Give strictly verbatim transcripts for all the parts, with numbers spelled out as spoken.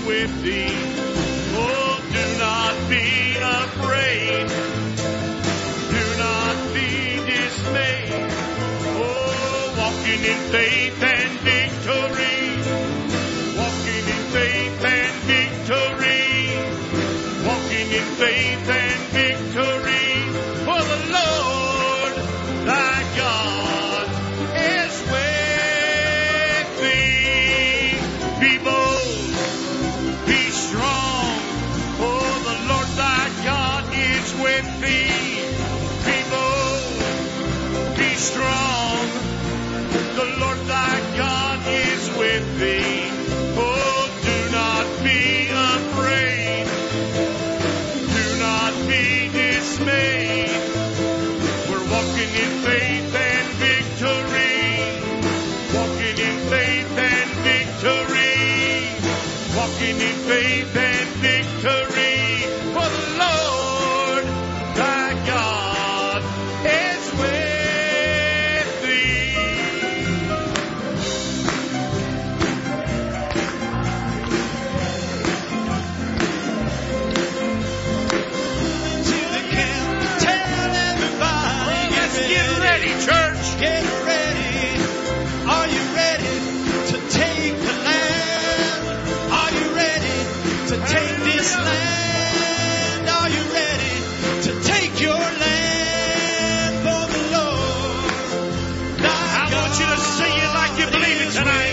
with thee. Oh, do not be afraid. Do not be dismayed. Oh, walking in faith and victory. Walking in faith and victory. Walking in faith and victory. For the Lord thy God is with thee. Be bold, be strong. Oh, the Lord thy God is with thee. Be bold, be strong. The Lord thy God is with thee. Oh, do not be afraid. Do not be dismayed. We're walking in faith and victory. Walking in faith and victory. Walking in faith and victory. For the Lord thy God is with thee. To the camp, tell everybody, Let's get ready, church. get ready. Are you ready to take the land? Are you ready to take this land? Are you ready to take your land for the Lord? I want you to sing it like you believe it tonight.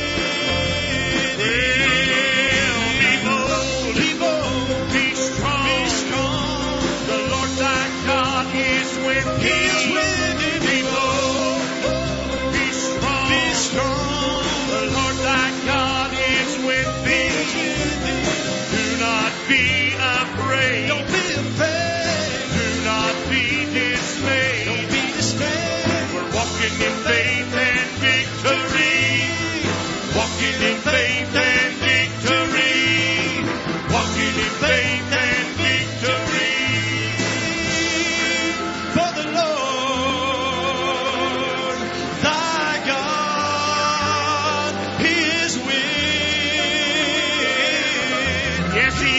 Be bold, Be bold, be strong. be strong. The Lord thy God is with He thee. is with thee. Be bold, be strong. Be strong. The Lord thy God is with thee. Do not be afraid. Don't be afraid. Do not be dismayed. Don't be dismayed. We're walking in faith and victory. Walking in faith and victory. Walking in faith and victory. For the Lord thy God, He is with. Yes, He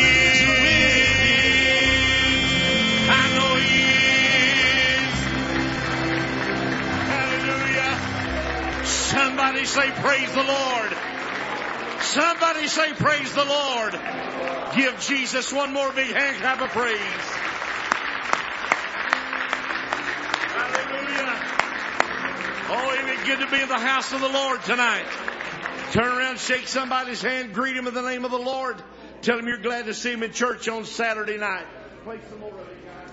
is. I know He is. Hallelujah. Somebody say praise the Lord. Somebody say praise the Lord. Give Jesus one more big hand clap of praise. Hallelujah. Oh, isn't it good to be in the house of the Lord tonight? Turn around, shake somebody's hand, greet him in the name of the Lord. Tell him you're glad to see him in church on Saturday night. Play some more of it, guys.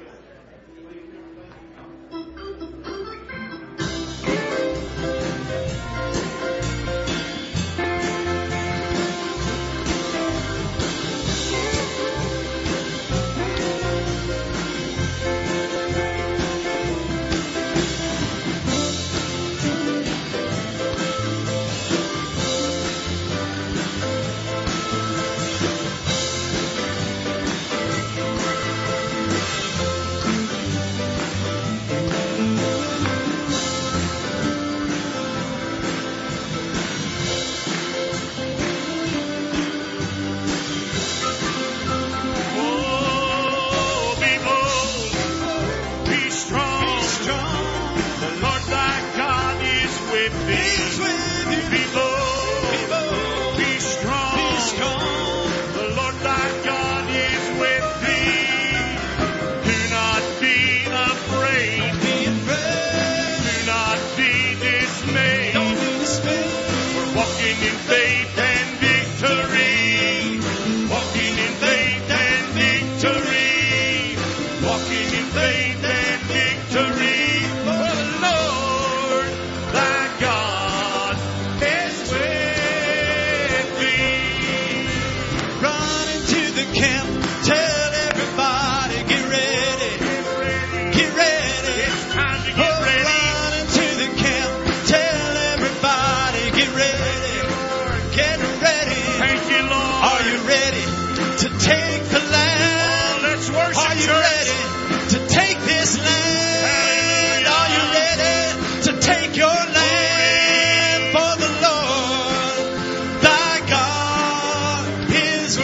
Oh, be bold, be strong. Be strong. The Lord thy God is with He thee. is with you. Be bold, Be bold. be strong. Be strong. The Lord thy God is with thee. Do not be afraid. Don't be afraid. Do not be dismayed. Don't be dismayed. We're walking in faith and victory. Walking in faith and victory. Walking in faith and victory. For the Lord thy God is with thee. Run into the camp. Tell everybody, get ready. Get ready. It's time to Oh, get ready. run into the camp. Tell everybody, get ready. Get ready. Thank you, Lord. Are you ready to take the land? Oh, let's worship, Are you church. ready to take this land? Hallelujah. Are you ready to take your land for the Lord? Thy God is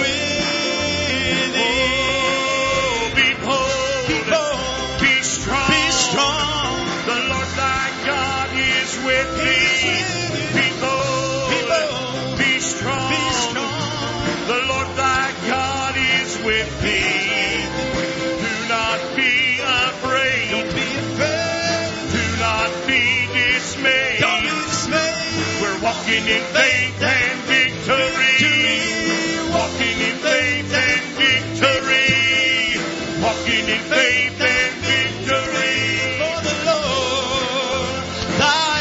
in faith. Do not be afraid. Don't be afraid. Do not be dismayed. Don't be dismayed. We're walking in faith and victory. Walking in faith and victory. Walking in faith and victory. For the Lord thy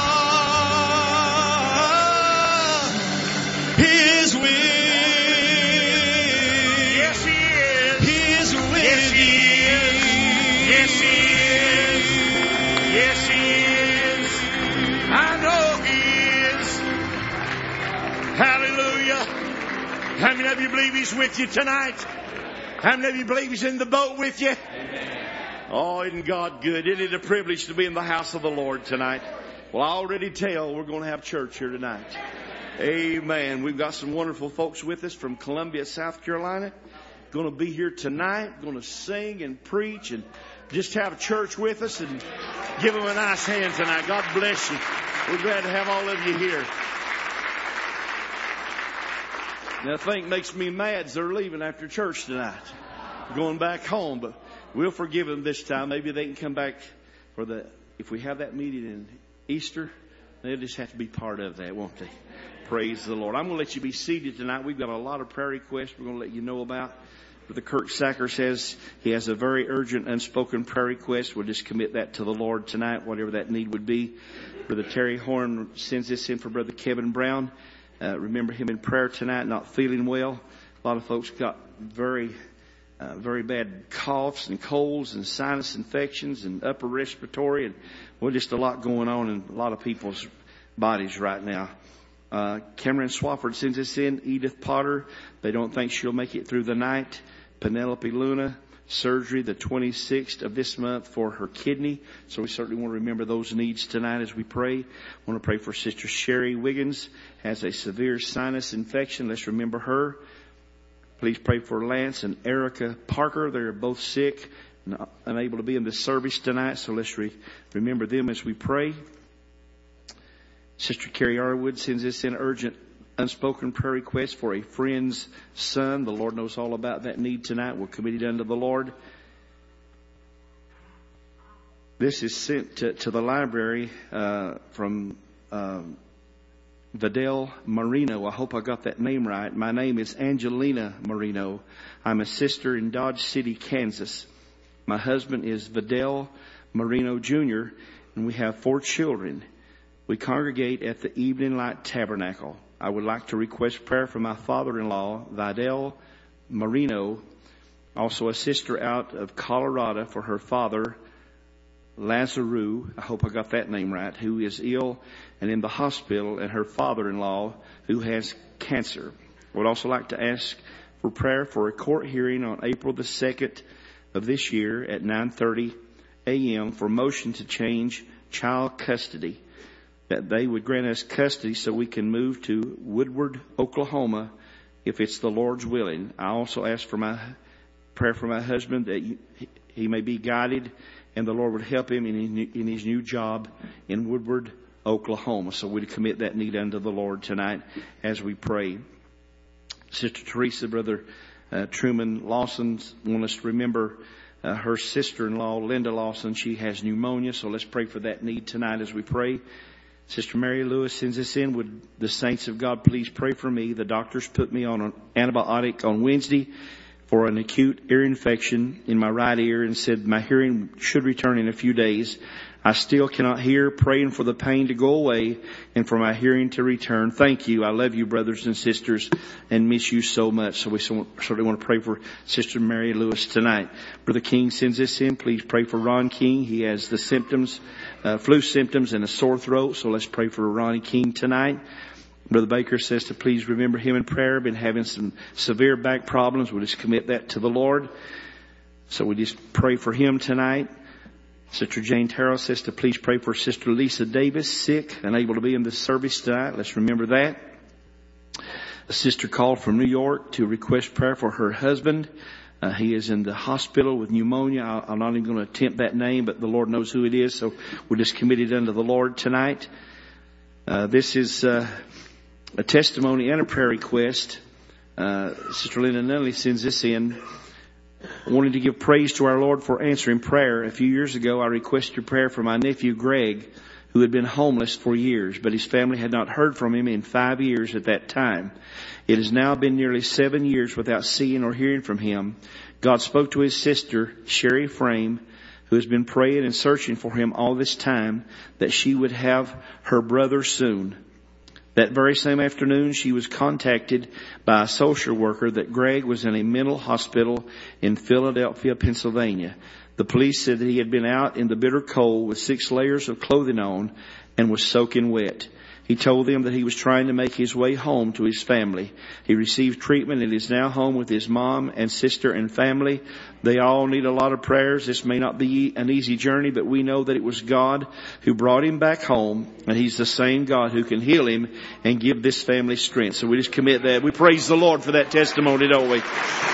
God is with. Yes, He is. He is with Yes, He thee. Yes, He is. Yes, He is. I know He is. Hallelujah. How many of you believe He's with you tonight? How many of you believe He's in the boat with you? Oh, isn't God good? Isn't it a privilege to be in the house of the Lord tonight? Well, I already tell we're going to have church here tonight. Amen. We've got some wonderful folks with us from Columbia, South Carolina. Going to be here tonight. Going to sing and preach and just have church with us and give them a nice hand tonight. God bless you. We're glad to have all of you here. Now, the thing that makes me mad is they're leaving after church tonight. Going back home, but we'll forgive them this time. Maybe they can come back for the, if we have that meeting in Easter, they'll just have to be part of that, won't they? Praise the Lord. I'm going to let you be seated tonight. We've got a lot of prayer requests we're going to let you know about. Brother Kirk Sacker says he has a very urgent unspoken prayer request. We'll just commit that to the Lord tonight, whatever that need would be. Brother Terry Horn sends this in for Brother Kevin Brown. Uh, remember him in prayer tonight, not feeling well. A lot of folks got very, uh, very bad coughs and colds and sinus infections and upper respiratory, and well, just a lot going on in a lot of people's bodies right now. Uh, Cameron Swafford sends us in. Edith Potter, they don't think she'll make it through the night. Penelope Luna, surgery the twenty-sixth of this month for her kidney. So we certainly want to remember those needs tonight as we pray. I want to pray for Sister Sherry Wiggins, has a severe sinus infection. Let's remember her. Please pray for Lance and Erica Parker. They're both sick and unable to be in the service tonight. So let's re- remember them as we pray. Sister Carrie Arwood sends us in urgent unspoken prayer request for a friend's son. The Lord knows all about that need tonight. We'll commit it unto the Lord. This is sent to, to the library uh, from um, Vidal Marino. I hope I got that name right. My name is Angelina Marino. I'm a sister in Dodge City, Kansas. My husband is Vidal Marino Junior, and we have four children. We congregate at the Evening Light Tabernacle. I would like to request prayer for my father-in-law, Vidal Marino, also a sister out of Colorado for her father, Lazarou, I hope I got that name right, who is ill and in the hospital, and her father-in-law who has cancer. I would also like to ask for prayer for a court hearing on April the second of this year at nine thirty a.m. for motion to change child custody, that they would grant us custody so we can move to Woodward, Oklahoma, if it's the Lord's willing. I also ask for my prayer for my husband that he may be guided and the Lord would help him in his new job in Woodward, Oklahoma. So we commit that need unto the Lord tonight as we pray. Sister Teresa, Brother uh, Truman Lawson, want us to remember uh, her sister-in-law, Linda Lawson. She has pneumonia, so let's pray for that need tonight as we pray. Sister Mary Lewis sends us in. Would the saints of God please pray for me? The doctors put me on an antibiotic on Wednesday for an acute ear infection in my right ear and said my hearing should return in a few days. I still cannot hear, praying for the pain to go away and for my hearing to return. Thank you. I love you, brothers and sisters, and miss you so much. So we certainly want to pray for Sister Mary Lewis tonight. Brother King sends this in. Please pray for Ron King. He has the symptoms, uh, flu symptoms and a sore throat. So let's pray for Ronnie King tonight. Brother Baker says to please remember him in prayer. Been having some severe back problems. We'll just commit that to the Lord. So we just pray for him tonight. Sister Jane Terrell says to please pray for Sister Lisa Davis, sick, unable to be in the service tonight. Let's remember that. A sister called from New York to request prayer for her husband. Uh, he is in the hospital with pneumonia. I, I'm not even going to attempt that name, but the Lord knows who it is. So we're just committed unto the Lord tonight. Uh, this is uh, a testimony and a prayer request Uh, Sister Linda Nunley sends this in, wanting to give praise to our Lord for answering prayer. A few years ago, I requested prayer for my nephew Greg, who had been homeless for years, but his family had not heard from him in five years at that time. It has now been nearly seven years without seeing or hearing from him. God spoke to his sister, Sherry Frame, who has been praying and searching for him all this time, that she would have her brother soon. That very same afternoon, she was contacted by a social worker that Greg was in a mental hospital in Philadelphia, Pennsylvania. The police said that he had been out in the bitter cold with six layers of clothing on and was soaking wet. He told them that he was trying to make his way home to his family. He received treatment and is now home with his mom and sister and family. They all need a lot of prayers. This may not be an easy journey, but we know that it was God who brought him back home, and He's the same God who can heal him and give this family strength. So we just commit that. We praise the Lord for that testimony, don't we?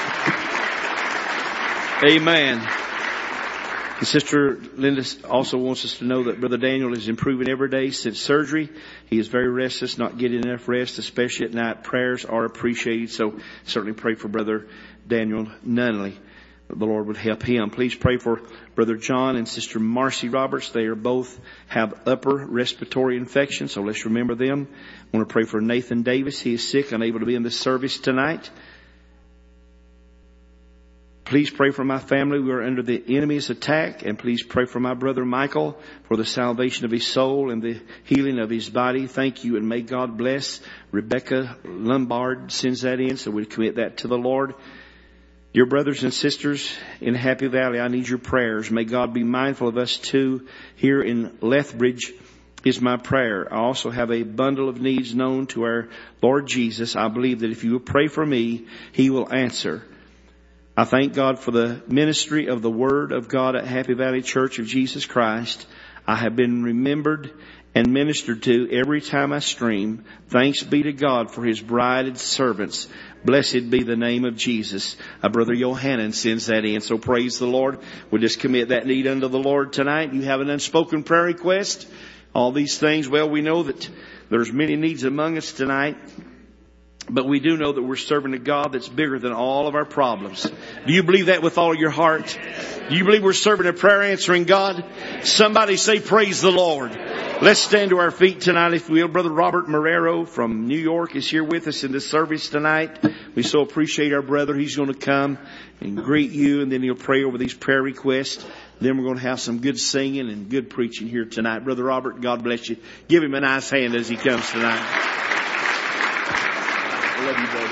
Amen. And Sister Linda also wants us to know that Brother Daniel is improving every day since surgery. He is very restless, not getting enough rest, especially at night. Prayers are appreciated. So certainly pray for Brother Daniel Nunley. The Lord would help him. Please pray for Brother John and Sister Marcy Roberts. They are both have upper respiratory infection, so let's remember them. I want to pray for Nathan Davis. He is sick, unable to be in the service tonight. Please pray for my family. We are under the enemy's attack. And please pray for my brother Michael for the salvation of his soul and the healing of his body. Thank you, and may God bless. Rebecca Lombard sends that in, so we commit that to the Lord. Dear brothers and sisters in Happy Valley, I need your prayers. May God be mindful of us too. Here in Lethbridge is my prayer. I also have a bundle of needs known to our Lord Jesus. I believe that if you will pray for me, He will answer. I thank God for the ministry of the Word of God at Happy Valley Church of Jesus Christ. I have been remembered and ministered to every time I stream. Thanks be to God for His bride and servants. Blessed be the name of Jesus. Uh, Brother Yohanan sends that in. So praise the Lord. We'll just commit that need unto the Lord tonight. You have an unspoken prayer request? All these things. Well, we know that there's many needs among us tonight. But we do know that we're serving a God that's bigger than all of our problems. Do you believe that with all your heart? Do you believe we're serving a prayer answering God? Somebody say praise the Lord. Let's stand to our feet tonight, if we will. Brother Robert Marrero from New York is here with us in this service tonight. We so appreciate our brother. He's going to come and greet you, and then he'll pray over these prayer requests. Then we're going to have some good singing and good preaching here tonight. Brother Robert, God bless you. Give him a nice hand as he comes tonight. I love you, brother.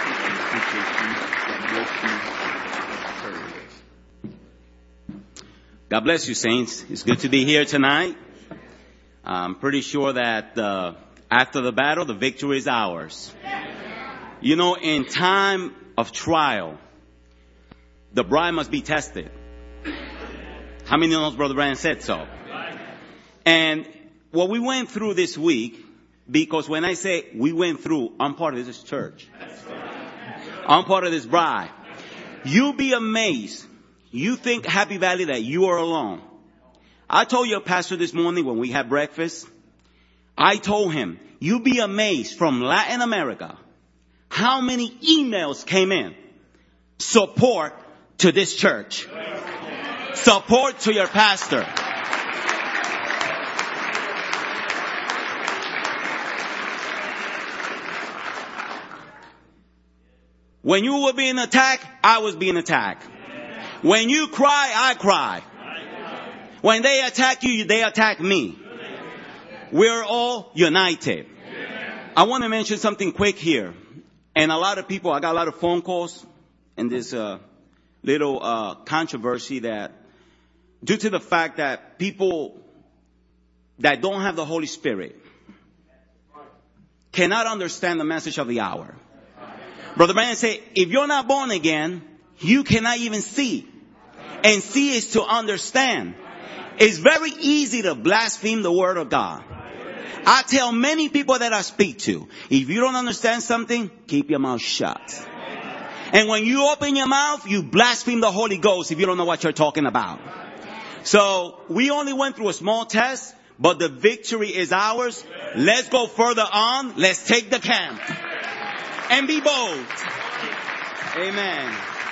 God bless you, saints. It's good to be here tonight. I'm pretty sure that uh, after the battle, the victory is ours. You know, in time of trial, the bride must be tested. How many of those, Brother Brandon said so? And what we went through this week, because when I say we went through, I'm part of this church. I'm part of this bride. You'll be amazed. You think, Happy Valley, that you are alone. I told your pastor this morning when we had breakfast, I told him, you'll be amazed from Latin America how many emails came in. Support to this church. Support to your pastor. When you were being attacked, I was being attacked. When you cry, I cry. When they attack you, they attack me. We're all united. I want to mention something quick here. And a lot of people, I got a lot of phone calls and this uh, little uh, controversy that due to the fact that people that don't have the Holy Spirit cannot understand the message of the hour. Brother Brandon said, if you're not born again, you cannot even see. And see is to understand. It's very easy to blaspheme the word of God. I tell many people that I speak to, if you don't understand something, keep your mouth shut. And when you open your mouth, you blaspheme the Holy Ghost if you don't know what you're talking about. So we only went through a small test, but the victory is ours. Let's go further on. Let's take the camp. and be bold. Amen.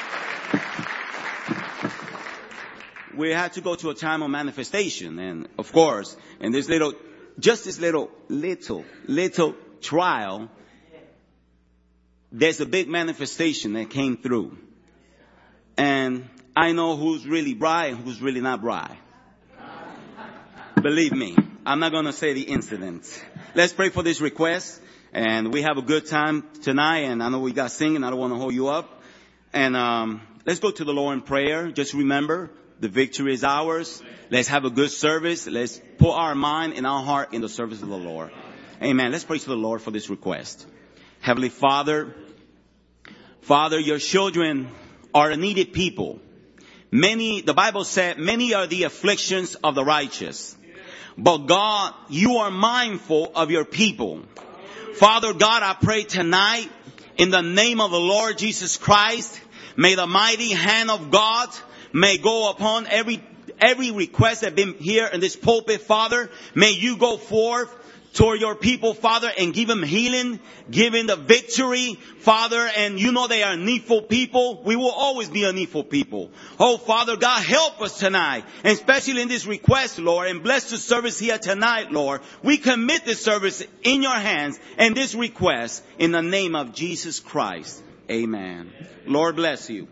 We had to go to a time of manifestation. And of course, in this little, just this little, little, little trial, there's a big manifestation that came through. And I know who's really bride and who's really not bride. Believe me, I'm not going to say the incident. Let's pray for this request. And we have a good time tonight. And I know we got singing. I don't want to hold you up. And um, let's go to the Lord in prayer. Just remember, the victory is ours. Let's have a good service. Let's put our mind and our heart in the service of the Lord. Amen. Let's pray to the Lord for this request. Heavenly Father, Father, your children are a needed people. Many, the Bible said, many are the afflictions of the righteous. But God, you are mindful of your people. Father God, I pray tonight in the name of the Lord Jesus Christ, may the mighty hand of God may go upon every every request that been here in this pulpit, Father. May you go forth toward your people, Father, and give them healing, give them the victory, Father. And you know they are needful people. We will always be a needful people. Oh, Father God, help us tonight, and especially in this request, Lord, and bless the service here tonight, Lord. We commit this service in your hands and this request in the name of Jesus Christ. Amen. Lord bless you.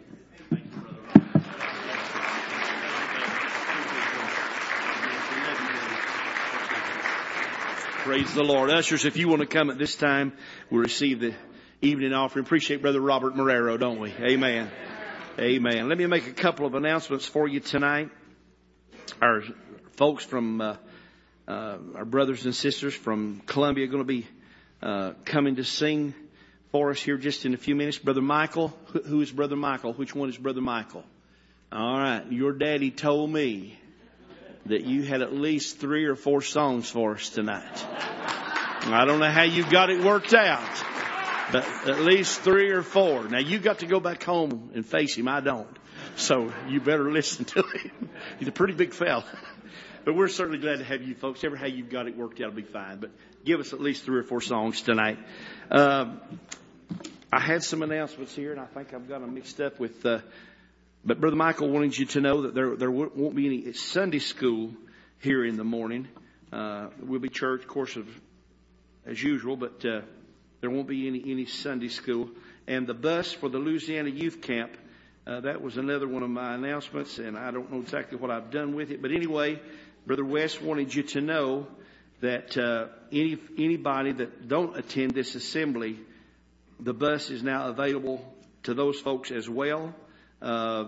Praise the Lord. Ushers, if you want to come at this time, we'll receive the evening offering. Appreciate Brother Robert Marrero, don't we? Amen. Amen. Let me make a couple of announcements for you tonight. Our folks from, uh, uh, our brothers and sisters from Columbia are going to be uh, coming to sing for us here just in a few minutes. Brother Michael. Who is Brother Michael? Which one is Brother Michael? All right. Your daddy told me that you had at least three or four songs for us tonight. I don't know how you got it worked out, but at least three or four. Now, you got to go back home and face him. I don't. So you better listen to him. He's a pretty big fella. But we're certainly glad to have you folks. Ever how you got it worked out will be fine. But give us at least three or four songs tonight. Um, I had some announcements here, and I think I've got them mixed up with... Uh, But Brother Michael wanted you to know that there there won't be any Sunday school here in the morning. Uh, there will be church, of course, of, as usual, but uh, there won't be any, any Sunday school. And the bus for the Louisiana Youth Camp, uh, that was another one of my announcements, and I don't know exactly what I've done with it. But anyway, Brother West wanted you to know that uh, any anybody that don't attend this assembly, the bus is now available to those folks as well. Uh,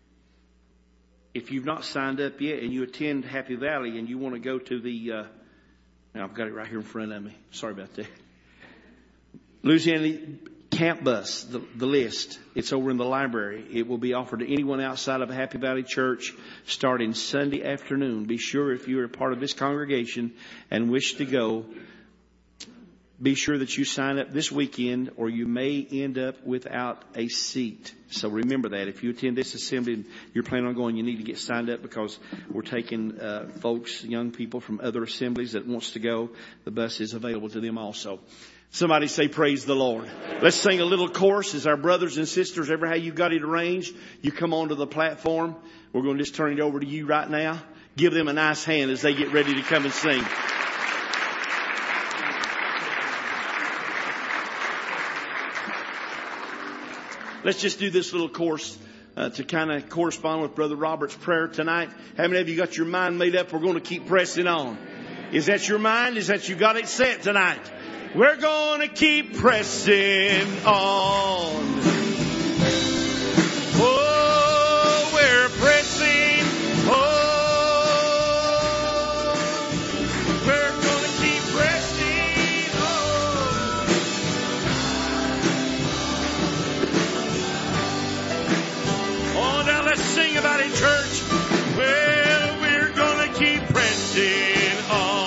if you've not signed up yet and you attend Happy Valley and you want to go to the, uh, now I've got it right here in front of me. Sorry about that. Louisiana Camp Bus, the, the list. It's over in the library. It will be offered to anyone outside of Happy Valley Church starting Sunday afternoon. Be sure if you're a part of this congregation and wish to go, be sure that you sign up this weekend or you may end up without a seat. So remember that. If you attend this assembly and you're planning on going, you need to get signed up because we're taking uh, folks, young people from other assemblies that wants to go. The bus is available to them also. Somebody say praise the Lord. Let's sing a little chorus as our brothers and sisters, ever how you got it arranged, you come onto the platform. We're going to just turn it over to you right now. Give them a nice hand as they get ready to come and sing. Let's just do this little course uh, to kind of correspond with Brother Robert's prayer tonight. How many of you got your mind made up? We're going to keep pressing on. Is that your mind? Is that you got it set tonight? We're going to keep pressing on. Oh, we're pressing on. We're going to keep pressing on. Oh, now let's sing about it, church. Well, we're going to keep pressing on.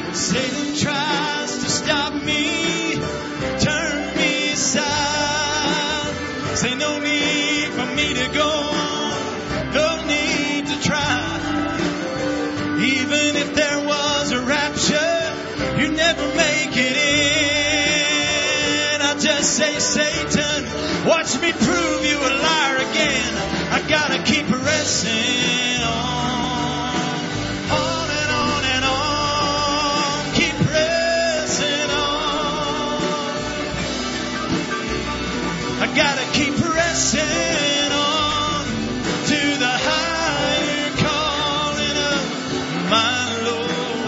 Satan tries to stop me, turn me aside. Say no need for me to go on, no need to try. Even if there was a rapture, you never make it in. I just say, Satan, watch me prove you a liar again. I gotta keep pressing on, on and on and on, keep pressing on. I gotta keep pressing on to the higher calling of my Lord.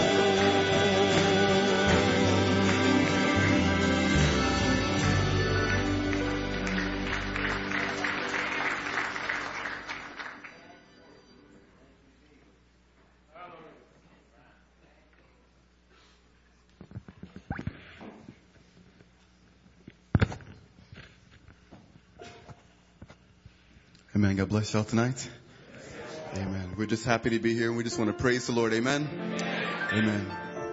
Amen. God bless y'all tonight. Amen. We're just happy to be here and we just want to praise the Lord. Amen. Amen.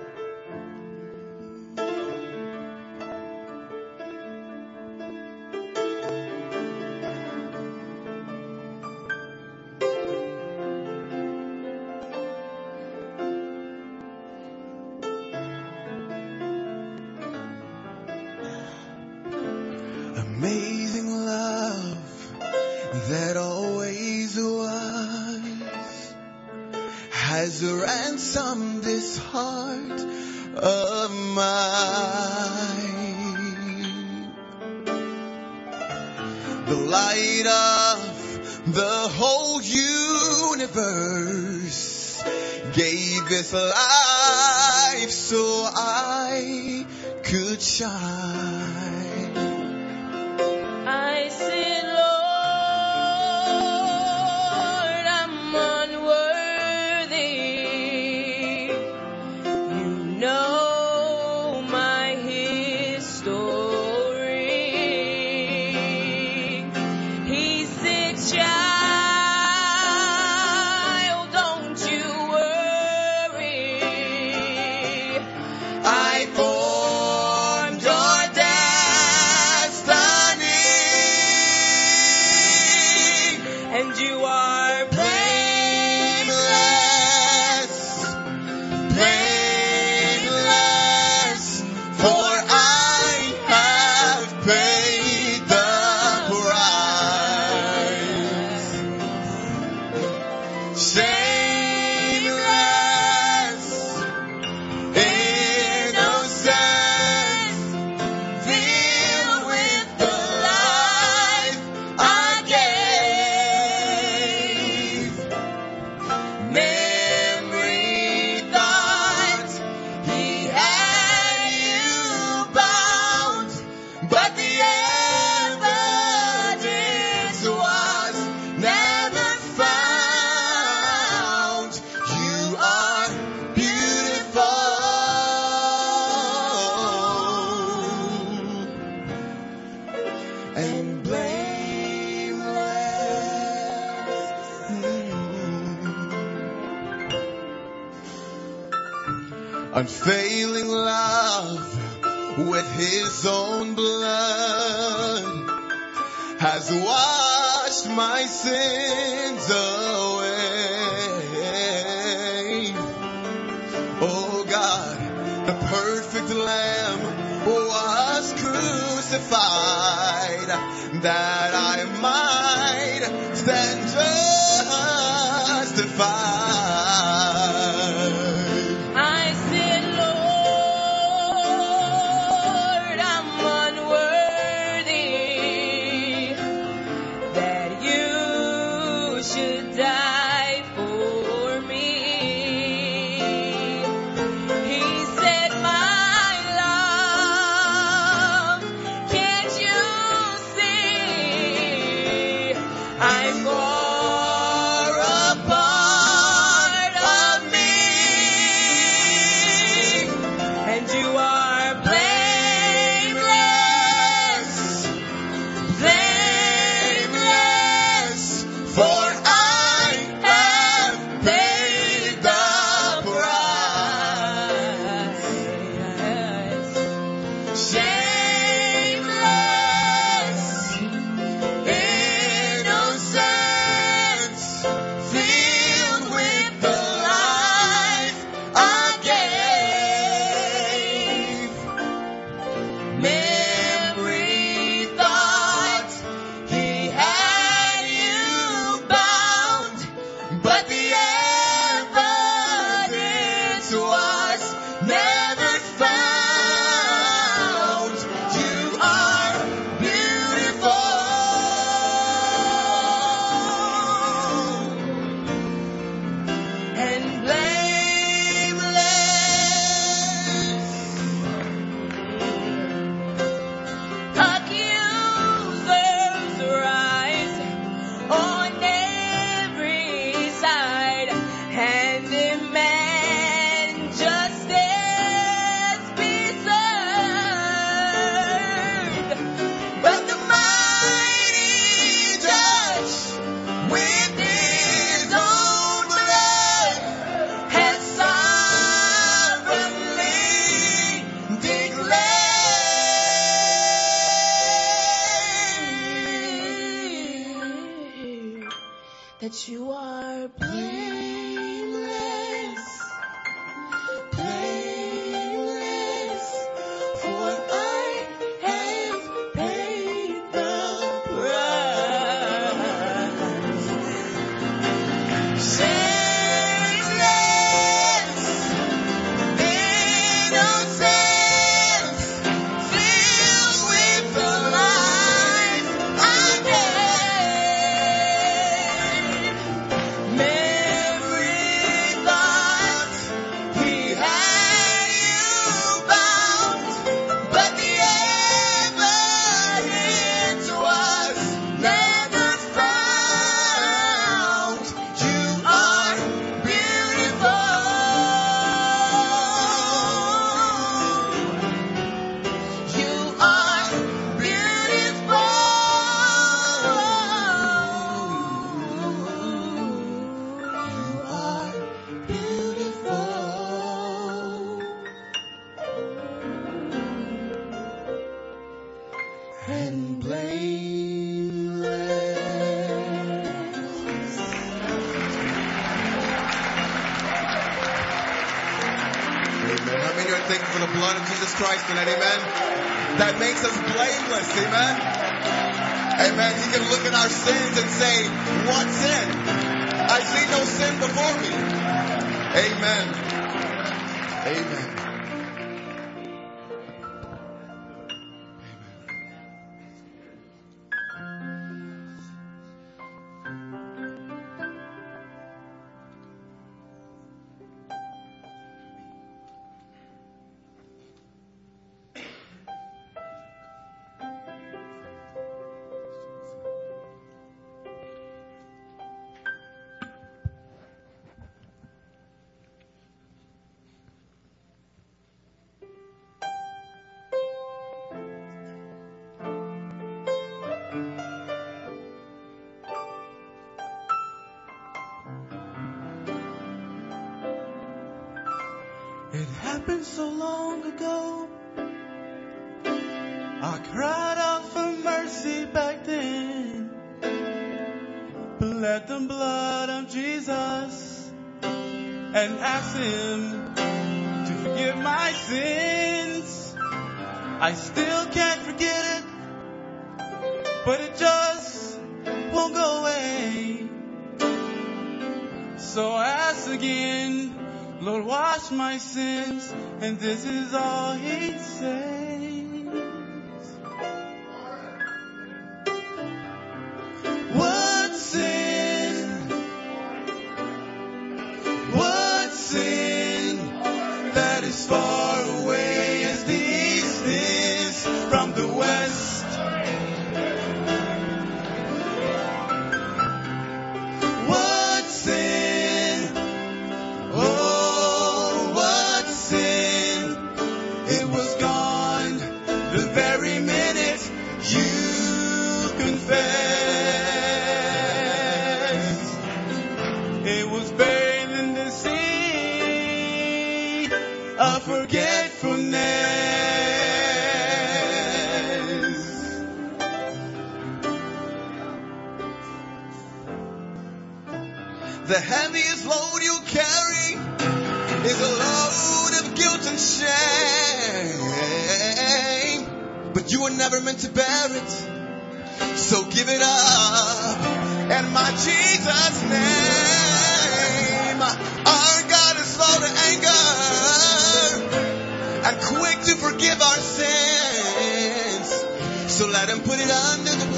Amazing love that always was has ransomed this heart of mine. The light of the whole universe gave its life so I could shine. I said, Lord, I'm unworthy. You know my history. He said, child, don't you worry. I formed your destiny, And you are blameless, blameless, for I have paid the price. Shameless, innocent, filled with the life I gave. Memory thought he had you bound, but the evidence was never found. You are beautiful and blameless. Unfailing love with his own blood has washed my sins away. Oh God, the perfect Lamb was crucified that I might stand justified. I said, Lord, I'm unworthy that you should die for me. He said, my love, can't you see that you are blameless, blameless, for I have paid the price. Shameless, innocent, filled with the life I gave. Memory thought he had you bound, but the evidence was never found. You are beautiful. You are beautiful. You are beautiful and blameless. Amen. How many are thankful for the blood of Jesus Christ tonight? Amen. That makes us blameless. Amen. Amen. He can look at our sins and say, what sin? I see no sin before me. Amen. Amen. It happened so long ago. I cried out for mercy back then. But let the blood of Jesus and asked him to forgive my sins. I still can't forget it, but it just won't go away. So I ask again, Lord, wash my sins, and this is all he says. What sin? What sin that is far away as the east is from the west? What sin? Oh, what sin? It was gone the very minute you confessed. It was bathed in the sea of forgetfulness. The heaviest load you carry is a load of guilt and shame. But you were never meant to bear it. So give it up in my Jesus' name. Our God is slow to anger and quick to forgive our sins. So let him put it under the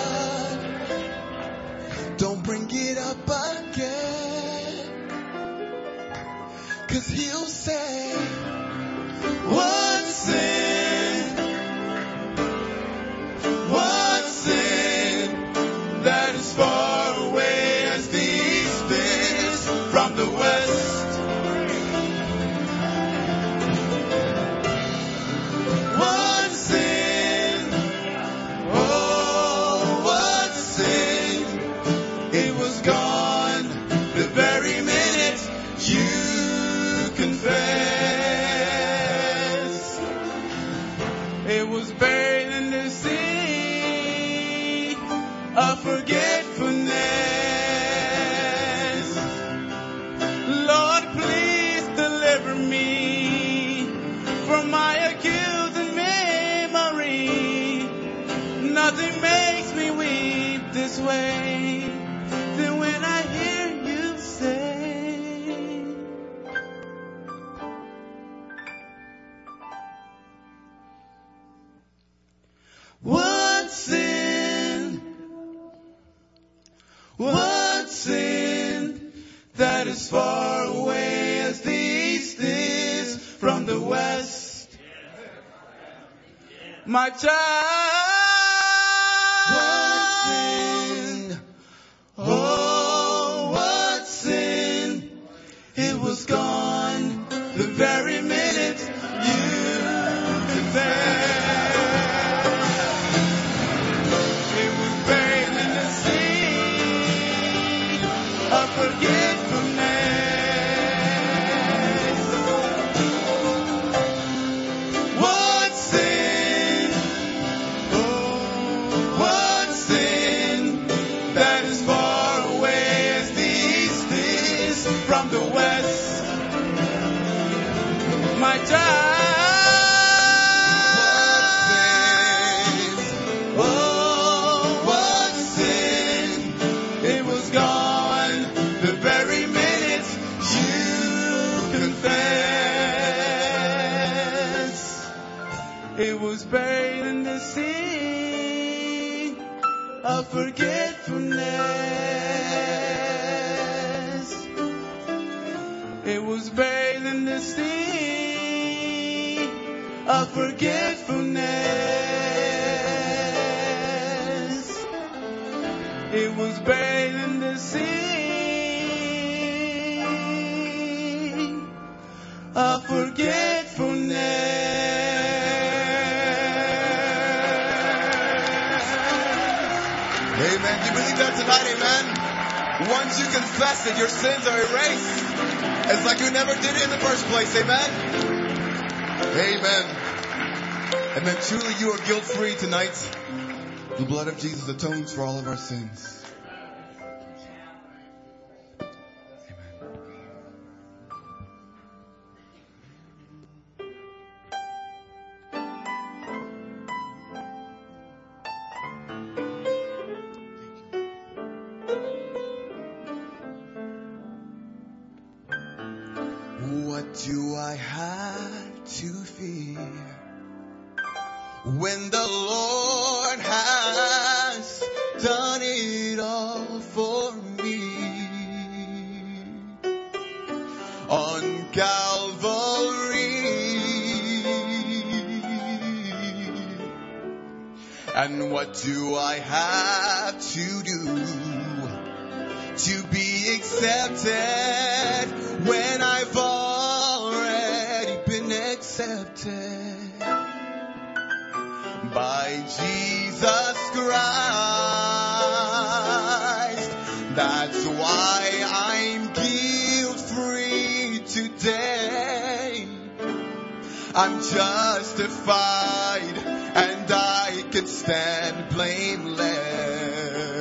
blood. Don't bring it up again. 'Cause he'll say, what sin? What sin that is far away as the east is from the west? What sin? Oh, what sin? It was gone the very minute you confessed. It was buried in the sea of forgetfulness. What sin? What sin that is far away as the east is from the west? My child. What sin? Oh, what sin? It was gone the very minute you confessed. It was bathed in the sea of forgetfulness. What sin? Oh, what sin that is far away as the east is from the west? My child. Oh, what sin? It was gone the very minute you confess. It was bathed in the sea of forgetfulness. It was bathed in the sea of forgetfulness. It was bathed in the sea of forgetfulness. Amen. Do you believe that tonight? Amen. Once you confess it, your sins are erased. It's like you never did it in the first place. Amen. Amen. Amen. Truly, you are guilt-free tonight. The blood of Jesus atones for all of our sins. What do I have to fear when the Lord has done it all for me on Calvary? And what do I have to do to be accepted when I've already been accepted by Jesus Christ? That's why I'm guilt-free today. I'm justified and I can stand blameless.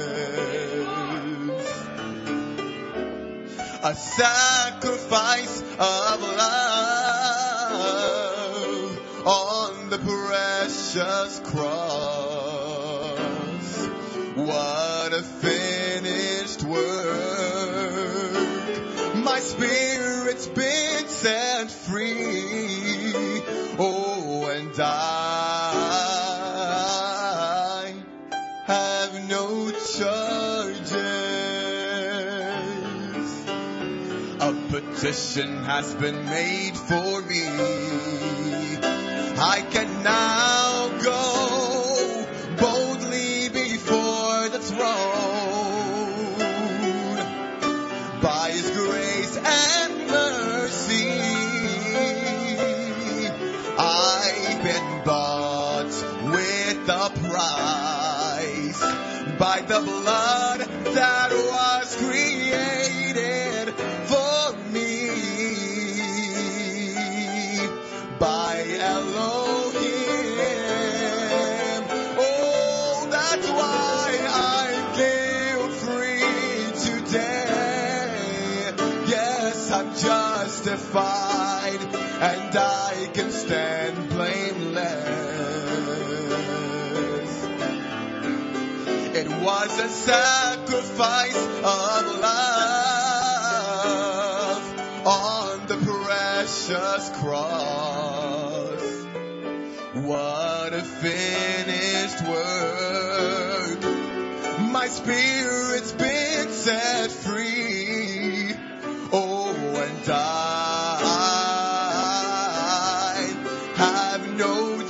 A sacrifice of love on the precious cross. What a finished work. My spirit's been set free. Oh, and I have no charges. A petition has been made for me. I can now go boldly before the throne. By His grace and mercy, I've been bought with a price. By the blood that was created for me. By Elohim. Oh, that's why I'm guilt-free today. Yes, I'm justified and I can stand blameless. It was a sacrifice of love on the precious cross. What what a finished work. My spirit's been set free. Oh, and I have no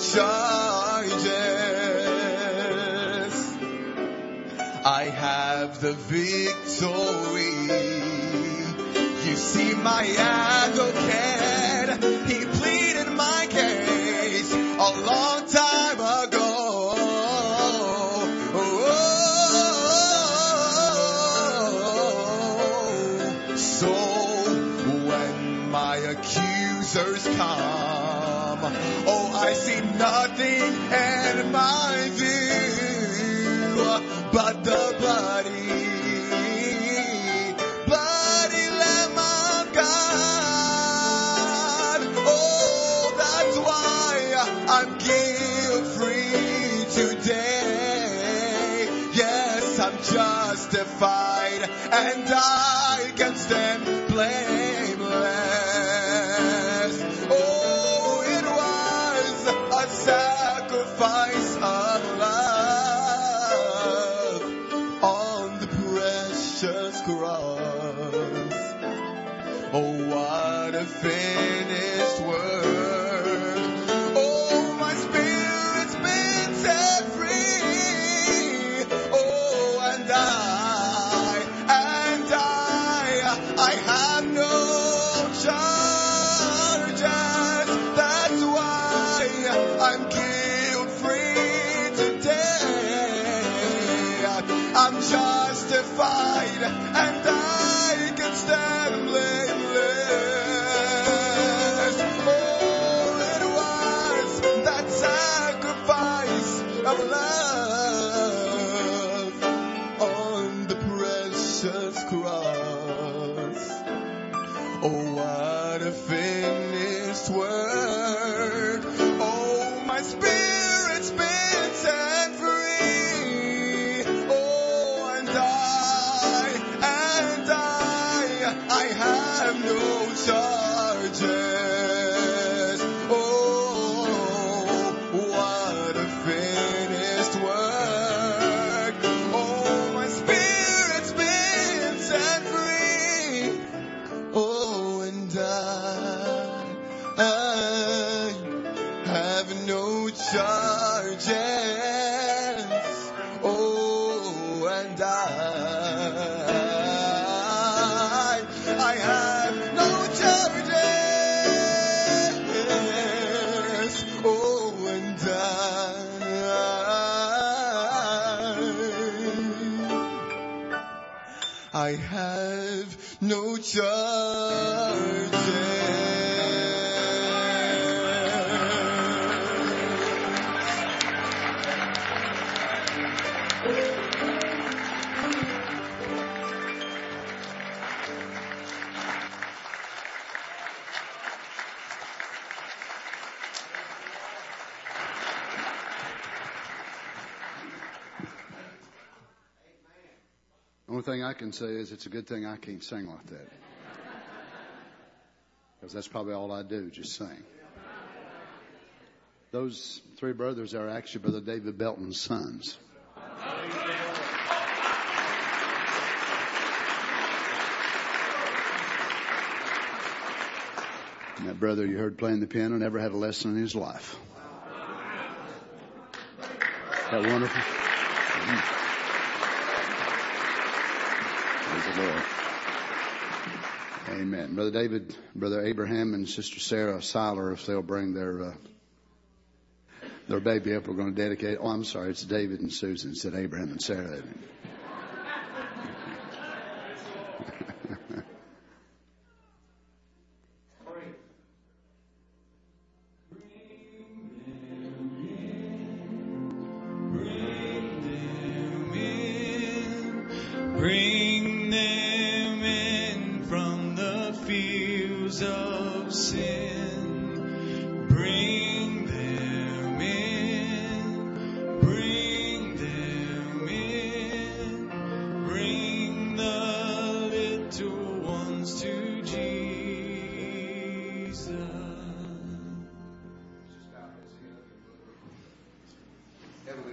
charges. I have the victory. You see, my advocate, he pleaded my case a long time ago. Oh, so when my accusers come, oh, I see nothing in my view but the bloody I'm guilt-free today. Yes, I'm justified, and I can stand blameless. Oh, it was a sacrifice of love on the precious cross. Oh, what a finished work. I'm justified, and I can stand blameless. Oh, it was that sacrifice of love on the precious cross. Oh, what a finished work. Oh, my spirit's been set free. I have no charges. Oh, what a finished work. Oh, my spirit's been set free. Oh, and I, I have no charges. Oh, and I I have no charges. Oh, and I, I have no charges. The only thing I can say is it's a good thing I can't sing like that. Because that's probably all I do, just sing. Those three brothers are actually Brother David Belton's sons. And that brother you heard playing the piano never had a lesson in his life. Isn't that wonderful? Mm-hmm. Praise the Lord. Amen. Brother David, Brother Abraham, and Sister Sarah Seiler, if they'll bring their uh, their baby up, we're going to dedicate. Oh, I'm sorry, it's David and Susan. It said Abraham and Sarah. Bring them in from the fields of sin. Bring them in. Bring them in.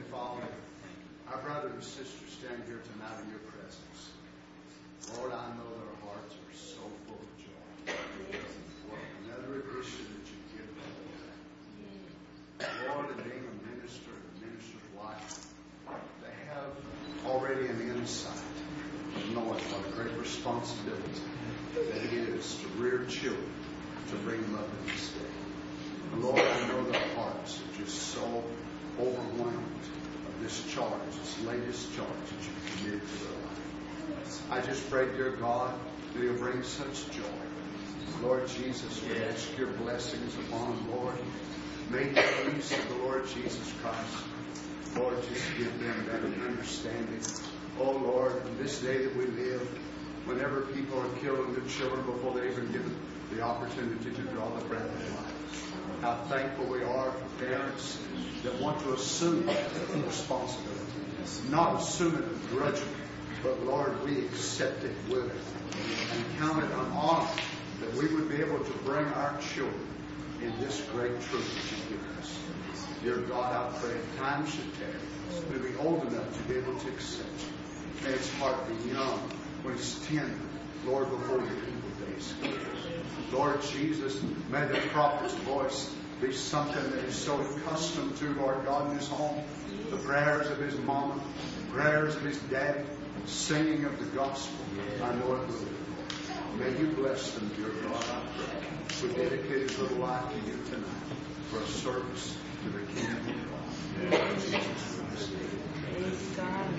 Father, our brother and sister stand here tonight in your presence. Lord, I know their hearts are so full of joy. What another addition that you give them. Lord, and being a minister, a minister's wife, they have already an insight of knowing what a great responsibility that it is to rear children, to bring them up in this day. And Lord, I know their hearts are just so overwhelmed of this charge, this latest charge that you've committed to their life. I just pray, dear God, that you'll bring such joy. Lord Jesus, we ask your blessings upon them, Lord. May the peace of the Lord Jesus Christ, Lord, just give them that understanding. Oh, Lord, in this day that we live, whenever people are killing their children before they even give the opportunity to draw the breath of life, how thankful we are for parents that want to assume responsibility. Not assume it grudgingly, but Lord, we accept it willingly and count it an honor that we would be able to bring our children in this great truth that you've given us. Dear God, I pray if time should tarry, we'll be old enough to be able to accept you. May its heart be young when it's tender, Lord, before your evil days come. Lord Jesus, may the prophet's voice be something that he's so accustomed to, Lord God, in his home. The prayers of his mama, the prayers of his daddy, singing of the gospel. I know it will. May you bless them, dear God, I pray. We dedicate his little life to you tonight for a service to the kingdom of God. In Jesus Christ's name. Praise God.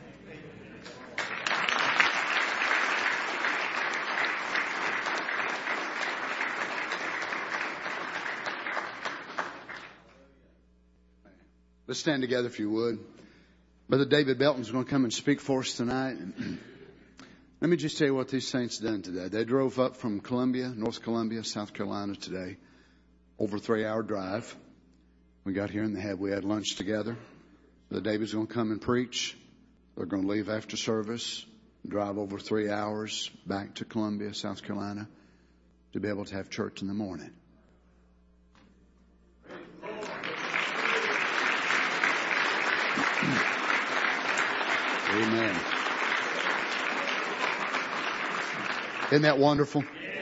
Let's stand together if you would. Brother David Belton's going to come and speak for us tonight. Let me just tell you what these saints done today. They drove up from Columbia, North Columbia, South Carolina today. Over a three-hour drive. We got here and they had, we had lunch together. Brother David's going to come and preach. They're going to leave after service, drive over three hours back to Columbia, South Carolina, to be able to have church in the morning. Amen. Isn't that wonderful?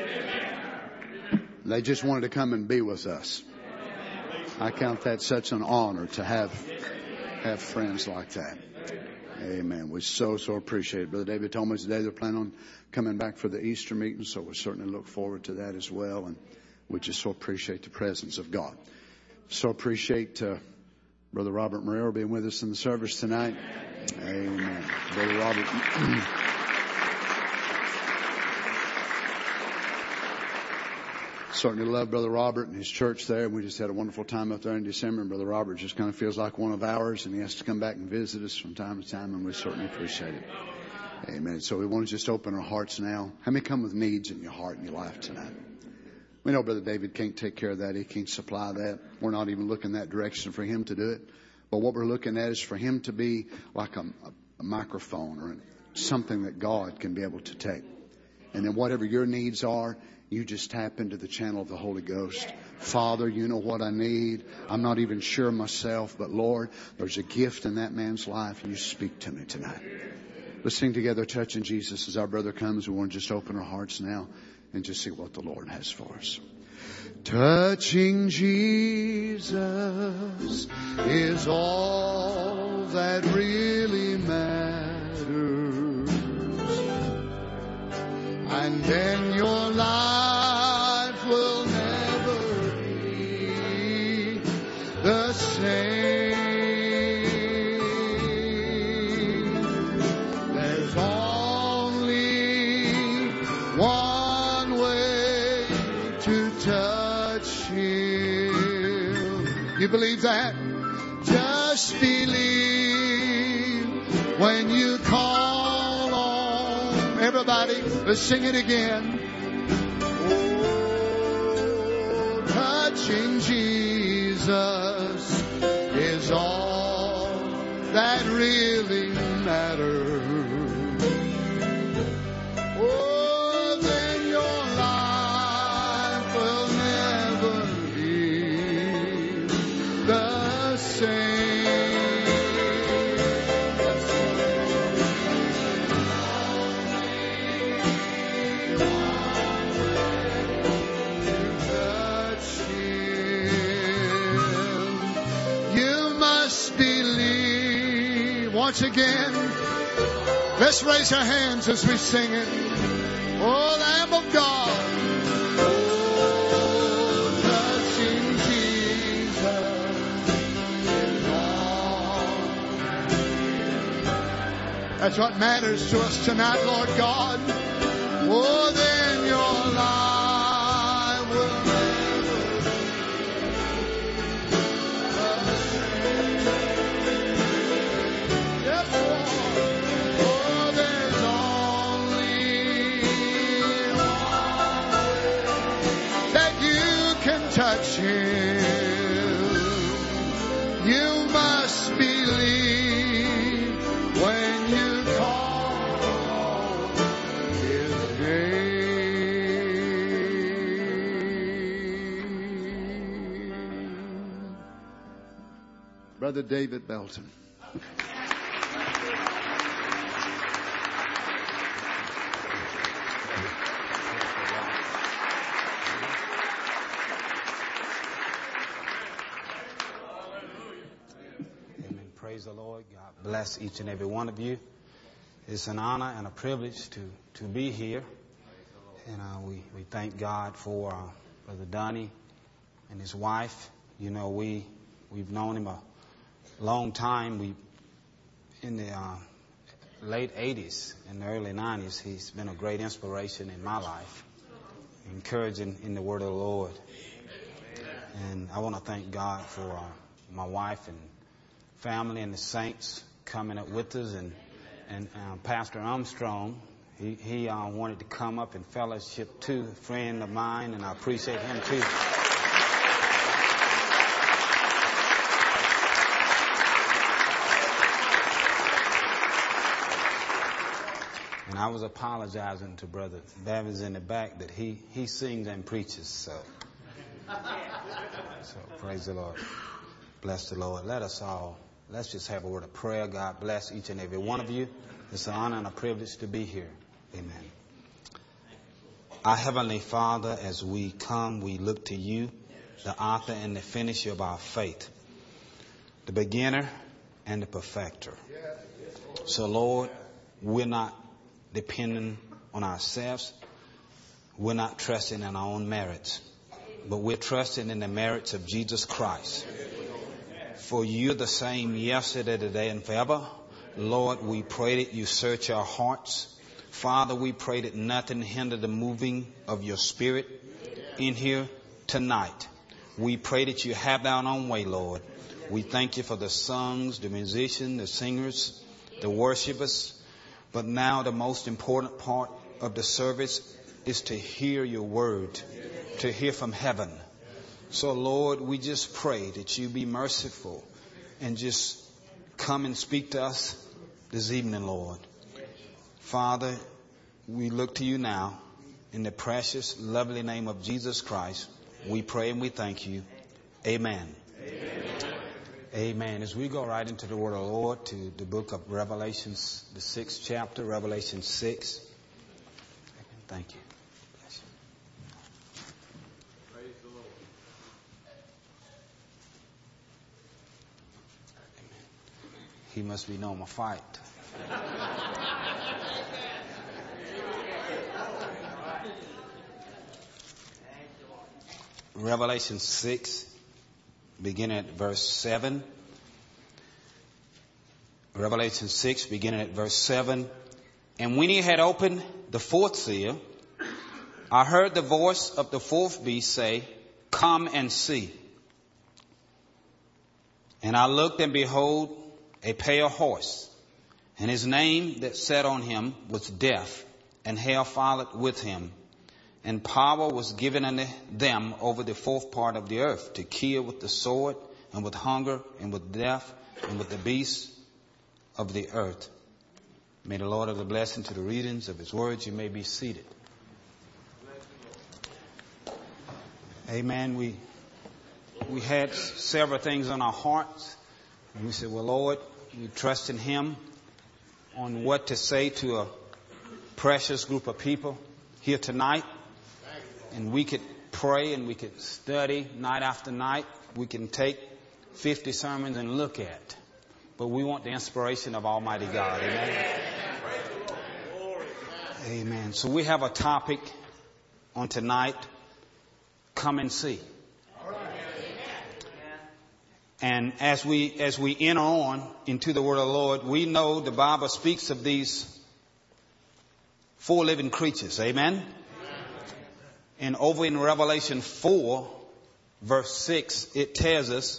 They just wanted to come and be with us. I count that such an honor to have have friends like that. Amen. We so, so appreciate it. Brother David told me today they're planning on coming back for the Easter meeting, so we certainly look forward to that as well. And we just so appreciate the presence of God. So appreciate uh, Brother Robert Moreira being with us in the service tonight. Amen. Brother Robert. Certainly love Brother Robert and his church there. We just had a wonderful time up there in December. And Brother Robert just kind of feels like one of ours, and he has to come back and visit us from time to time, and we certainly appreciate it. Amen. So we want to just open our hearts now. How many come with needs in your heart and your life tonight? We know Brother David can't take care of that. He can't supply that. We're not even looking that direction for him to do it. But what we're looking at is for him to be like a, a, a microphone or something that God can be able to take. And then whatever your needs are, you just tap into the channel of the Holy Ghost. Father, you know what I need. I'm not even sure myself, but Lord, there's a gift in that man's life. You speak to me tonight. Let's sing together, Touching Jesus, as our brother comes. We want to just open our hearts now and just see what the Lord has for us. Touching Jesus is all that really matters. And then your life will never be the same. There's only one way to touch Him. You believe that? Just believe when you call on. Everybody, let's sing it again. Oh, touching Jesus is all that really matters. Oh, then your life will never be the same. once again, let's raise our hands as we sing it. Oh, Lamb of God. Oh, touching Jesus is all. That's what matters to us tonight, Lord God. Oh, then your life will never be. Yes, Lord. Oh, there's only one way that you can touch him. You must believe when you call his name. Brother David Belton. Amen. Praise the Lord. God bless each and every one of you. It's an honor and a privilege to, to be here. And uh, we, we thank God for uh, Brother Donnie and his wife. You know, we, we've known him a long time. We, in the uh, late eighties and the early nineties, he's been a great inspiration in my life, encouraging in the word of the Lord. And I want to thank God for uh, my wife and family and the saints coming up with us. And, and uh, Pastor Armstrong, he, he uh, wanted to come up and fellowship too, a friend of mine, and I appreciate him too. And I was apologizing to Brother Davies in the back that he, he sings and preaches, so. So praise the Lord. Bless the Lord. Let us all, let's just have a word of prayer. God bless each and every one of you. It's an honor and a privilege to be here. Amen. Our Heavenly Father, as we come, we look to you, the author and the finisher of our faith, the beginner and the perfecter. So Lord, we're not depending on ourselves. We're not trusting in our own merits, but we're trusting in the merits of Jesus Christ. For you're the same yesterday, today, and forever. Lord, we pray that you search our hearts. Father, we pray that nothing hinder the moving of your spirit in here tonight. We pray that you have thine own way, Lord. We thank you for the songs, the musicians, the singers, the worshipers. But now the most important part of the service is to hear your word, to hear from heaven. So, Lord, we just pray that you be merciful and just come and speak to us this evening, Lord. Father, we look to you now in the precious, lovely name of Jesus Christ. We pray and we thank you. Amen. Amen. Amen. As we go right into the word of the Lord, to the book of Revelations, the sixth chapter, Revelation six. Thank you. Bless you. Praise the Lord. Amen. He must be knowing my fight. Revelation six, beginning at verse seven. Revelation six, beginning at verse seven. And when he had opened the fourth seal, I heard the voice of the fourth beast say, "Come and see." And I looked, and behold, a pale horse, and his name that sat on him was Death, and hell followed with him. And power was given unto them over the fourth part of the earth, to kill with the sword, and with hunger, and with death, and with the beasts of the earth. May the Lord have the blessing to the readings of his words. You may be seated. Amen. We we had several things on our hearts. And we said, well, Lord, we trust in him on what to say to a precious group of people here tonight. And we could pray and we could study night after night. We can take fifty sermons and look at. but we want the inspiration of Almighty God. Amen. Amen. So we have a topic on tonight. Come and see. And as we as we enter on into the word of the Lord, we know the Bible speaks of these four living creatures. Amen. And over in Revelation four, verse six, it tells us,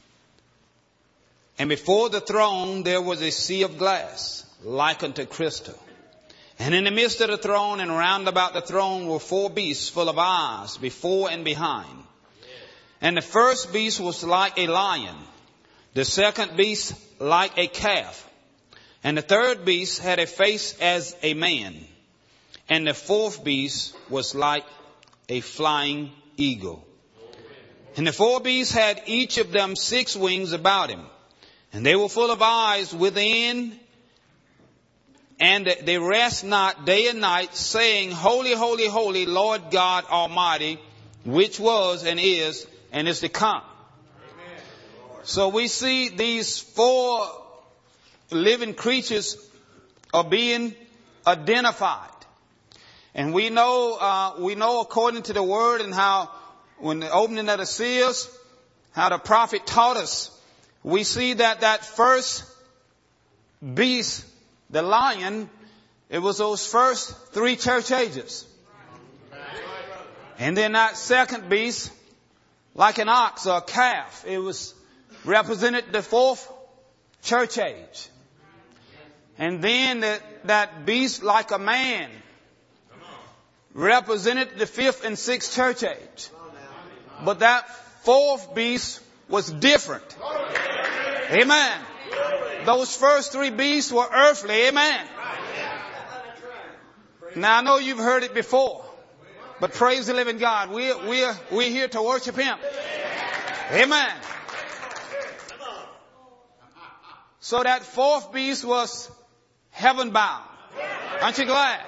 and before the throne there was a sea of glass, like unto crystal. And in the midst of the throne and round about the throne were four beasts full of eyes, before and behind. And the first beast was like a lion, the second beast like a calf, and the third beast had a face as a man, and the fourth beast was like a flying eagle. And the four beasts had each of them six wings about him, and they were full of eyes within, and they rest not day and night, saying, Holy, holy, holy, Lord God Almighty, which was and is and is to come. Amen. So we see these four living creatures are being identified. And we know, uh, we know according to the word and how when the opening of the seals, how the prophet taught us, we see that that first beast, the lion, it was those first three church ages. And then that second beast, like an ox or a calf, it was represented the fourth church age. And then the, that beast like a man represented the fifth and sixth church age. But that fourth beast was different. Amen. Those first three beasts were earthly. Amen. Now I know you've heard it before, but praise the living God. We're, we're, we're here to worship Him. Amen. So that fourth beast was heaven bound. Aren't you glad?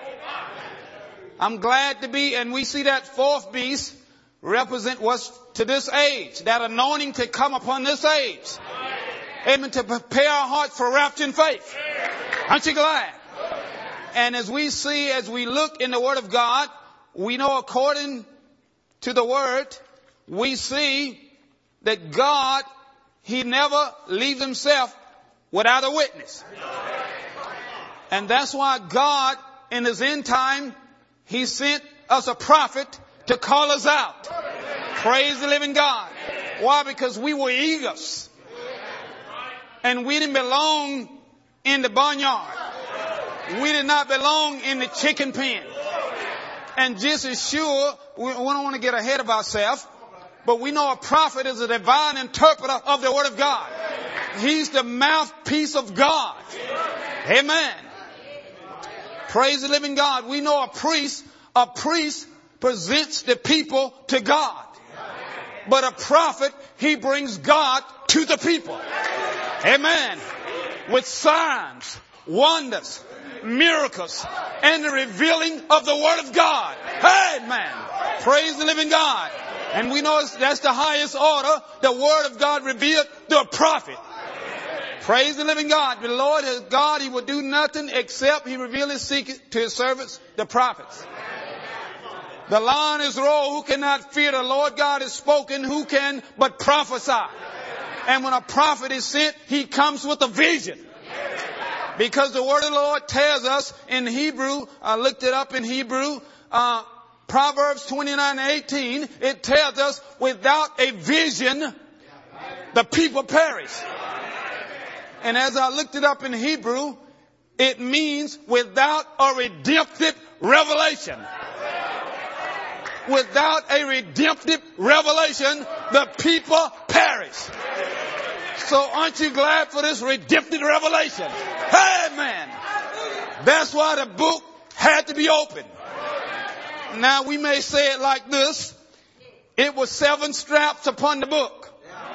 I'm glad to be, and we see that fourth beast represent was to this age, that anointing to come upon this age. Amen. To prepare our hearts for rapture and faith. Aren't you glad? And as we see, as we look in the Word of God, we know according to the Word, we see that God, He never leaves Himself without a witness. And that's why God, in His end time, He sent us a prophet to call us out. Praise the living God. Why? Because we were eagles. And we didn't belong in the barnyard. We did not belong in the chicken pen. And just as sure, we don't want to get ahead of ourselves, but we know a prophet is a divine interpreter of the Word of God. He's the mouthpiece of God. Amen. Praise the living God. We know a priest, a priest presents the people to God. But a prophet, he brings God to the people. Amen. With signs, wonders, miracles, and the revealing of the Word of God. Amen. Praise the living God. And we know that's the highest order. The Word of God revealed to a prophet. Praise the living God. The Lord is God. He will do nothing except He reveal His secret to His servants, the prophets. The lion is roared, who cannot fear the Lord God is spoken, who can but prophesy. And when a prophet is sent, he comes with a vision. Because the word of the Lord tells us in Hebrew, I looked it up in Hebrew, uh, Proverbs twenty-nine eighteen, it tells us without a vision, the people perish. And as I looked it up in Hebrew, it means without a redemptive revelation. Without a redemptive revelation, the people perish. So aren't you glad for this redemptive revelation? Amen. That's why the book had to be opened. Now we may say it like this. It was seven straps upon the book.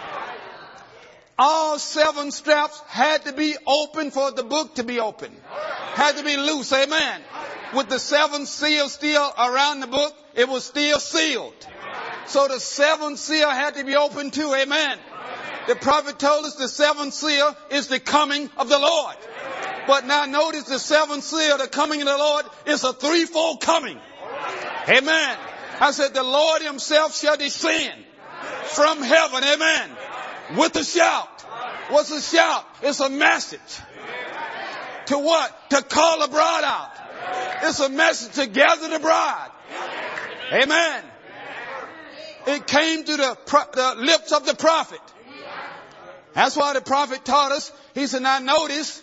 All seven straps had to be open for the book to be open. Had to be loose. Amen. With the seven seals still around the book, it was still sealed. So the seventh seal had to be open too. Amen. The prophet told us the seventh seal is the coming of the Lord. But now notice the seventh seal, the coming of the Lord, is a threefold coming. Amen. I said the Lord himself shall descend from heaven. Amen. With a shout. What's a shout? It's a message. To what? To call the bride out. It's a message to gather the bride. Amen. It came to the, the lips of the prophet. That's why the prophet taught us. He said, now notice,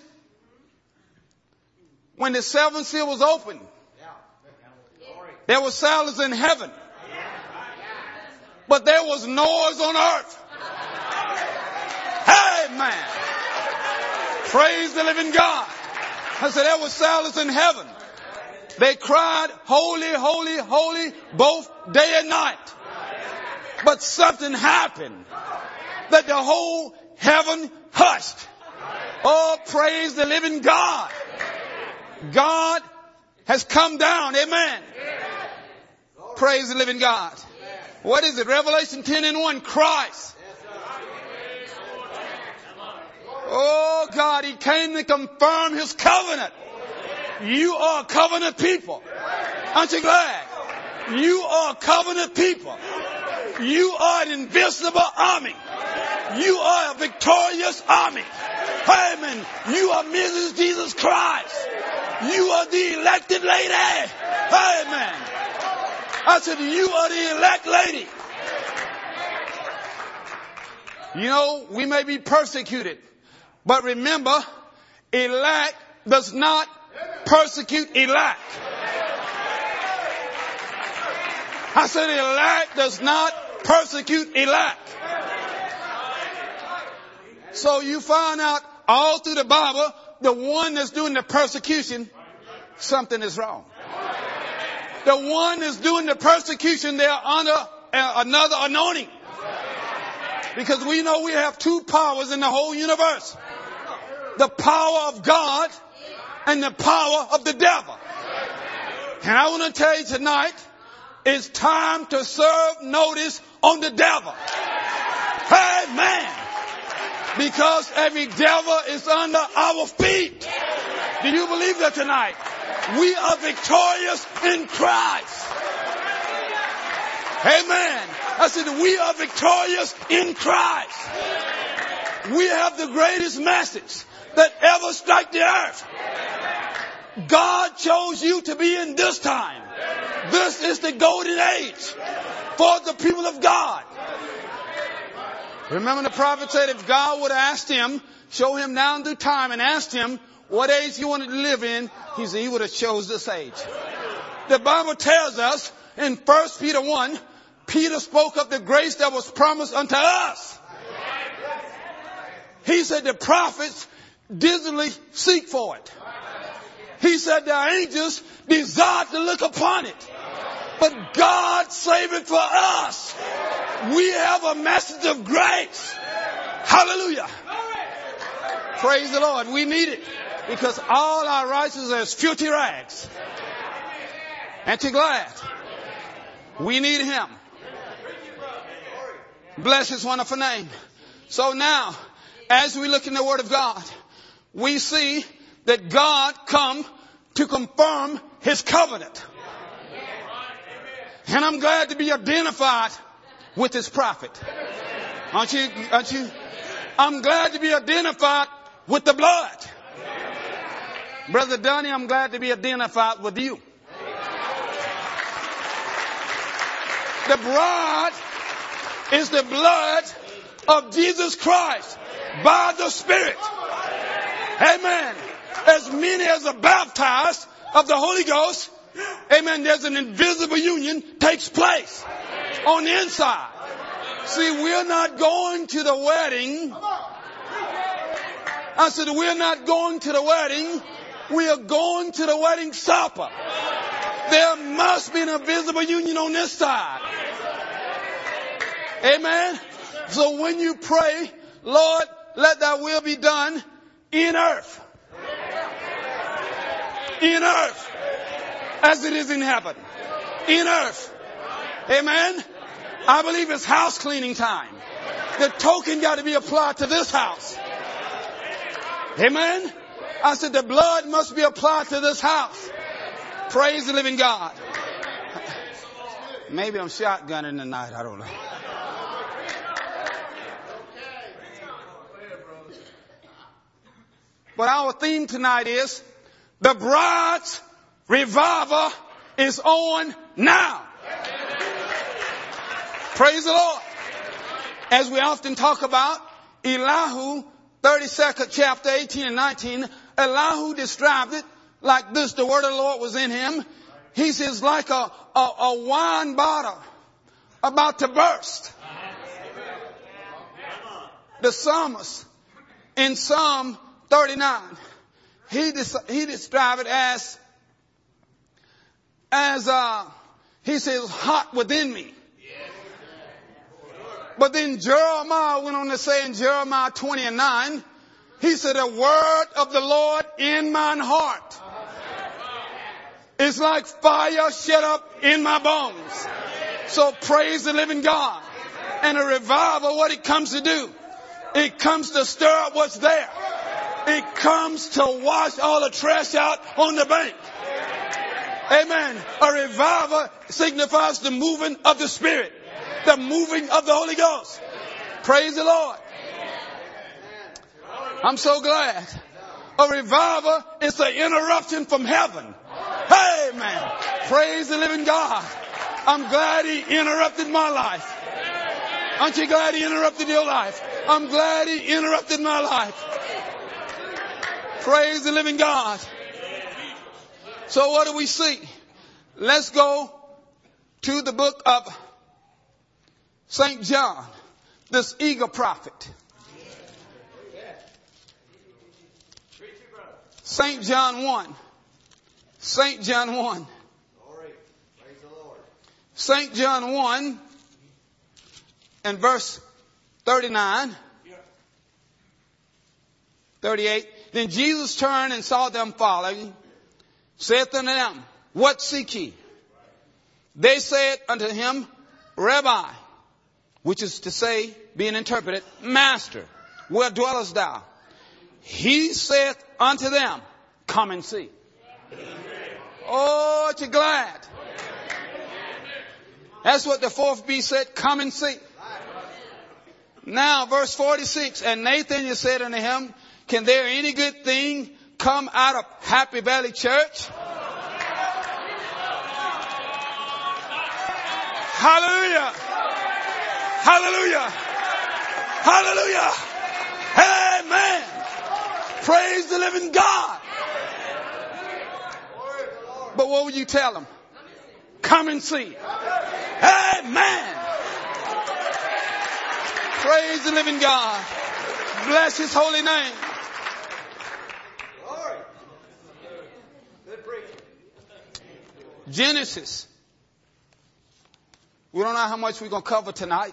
when the seventh seal was opened, there was silence in heaven, but there was noise on earth. Amen. Praise the living God. I said, there was silence in heaven. They cried, holy, holy, holy, both day and night. But something happened that the whole heaven hushed. Oh, praise the living God. God has come down. Amen. Praise the living God. What is it? Revelation ten and one. Christ. Oh God, he came to confirm his covenant. You are a covenant people. Aren't you glad? You are a covenant people. You are an invincible army. You are a victorious army. Amen. You are Missus Jesus Christ. You are the elected lady. Amen. I said, you are the elect lady. You know, we may be persecuted, but remember, elect does not persecute elect. I said, elect does not persecute elect. So you find out all through the Bible, the one that's doing the persecution, something is wrong. The one that's doing the persecution, they're under another anointing. Because we know we have two powers in the whole universe. The power of God and the power of the devil. And I want to tell you tonight, it's time to serve notice on the devil. Amen. Because every devil is under our feet. Do you believe that tonight? We are victorious in Christ. Amen. I said we are victorious in Christ. We have the greatest message that ever struck the earth. God chose you to be in this time. This is the golden age for the people of God. Remember the prophet said if God would have asked him, show him down through time and asked him what age he wanted to live in, he said he would have chose this age. The Bible tells us in First Peter one, Peter spoke of the grace that was promised unto us. He said the prophets diligently seek for it. He said the angels desire to look upon it. But God saved it for us. We have a message of grace. Hallelujah. Praise the Lord. We need it. Because all our righteousness is filthy rags. Aren't you glad? We need him. Bless his wonderful name. So now, as we look in the Word of God, we see that God come to confirm his covenant. And I'm glad to be identified with his prophet. Aren't you? Aren't you? I'm glad to be identified with the blood. Brother Donnie, I'm glad to be identified with you. The bride is the blood of Jesus Christ by the Spirit. Amen. As many as are baptized of the Holy Ghost, amen, there's an invisible union takes place on the inside. See, we're not going to the wedding. I said, we're not going to the wedding. We are going to the wedding supper. There must be an invisible union on this side. Amen. So when you pray, Lord, let thy will be done in earth. In earth. As it is in heaven. In earth. Amen. I believe it's house cleaning time. The token got to be applied to this house. Amen. I said the blood must be applied to this house. Praise the living God. Maybe I'm shotgunning tonight. I don't know. But our theme tonight is the bride's revival is on now. Praise the Lord. As we often talk about, Elihu, thirty-second chapter, eighteen and nineteen, Elihu described it like this. The word of the Lord was in him. He says, like a, a, a wine bottle about to burst. The psalmist in Psalm thirty-nine, he, des- he described it as, as, uh, he says, hot within me. But then Jeremiah went on to say in Jeremiah twenty and nine, he said, a word of the Lord in mine heart is like fire shut up in my bones. So praise the living God. And a revival, what it comes to do, it comes to stir up what's there. It comes to wash all the trash out on the bank. Amen. A revival signifies the moving of the Spirit. The moving of the Holy Ghost. Praise the Lord. I'm so glad. A revival is an interruption from heaven. Amen. Praise the living God. I'm glad He interrupted my life. Aren't you glad He interrupted your life? I'm glad He interrupted my life. Praise the living God. So what do we see? Let's go to the book of Saint John, this eager prophet. Saint John one. Saint John one. Saint John one and verse thirty-nine. thirty-eight. Then Jesus turned and saw them following, saith unto them, what seek ye? They said unto him, Rabbi, which is to say, being interpreted, Master, where dwellest thou? He saith unto them, come and see. Oh, aren't you glad? That's what the fourth beast said, come and see. Now, verse forty-six, and Nathanael said unto him, can there any good thing come out of Happy Valley Church? Hallelujah. Hallelujah. Hallelujah. Amen. Praise the living God. But what would you tell them? Come and see. Amen. Praise the living God. Bless His holy name. Genesis. We don't know how much we're going to cover tonight.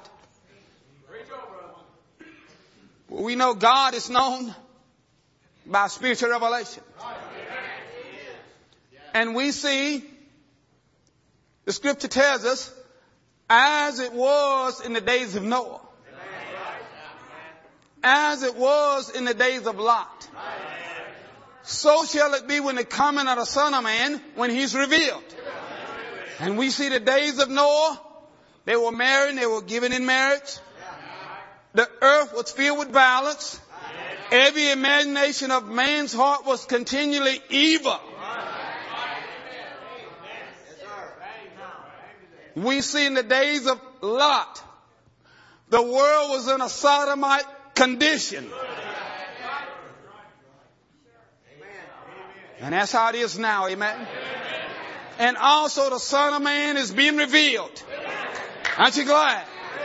We know God is known by spiritual revelation. And we see, the scripture tells us, as it was in the days of Noah. As it was in the days of Lot. So shall it be when the coming of the Son of Man, when He's revealed. And we see the days of Noah. They were married, they were given in marriage. The earth was filled with violence. Every imagination of man's heart was continually evil. We see in the days of Lot, the world was in a sodomite condition. And that's how it is now, amen. And also the Son of Man is being revealed. Aren't you glad?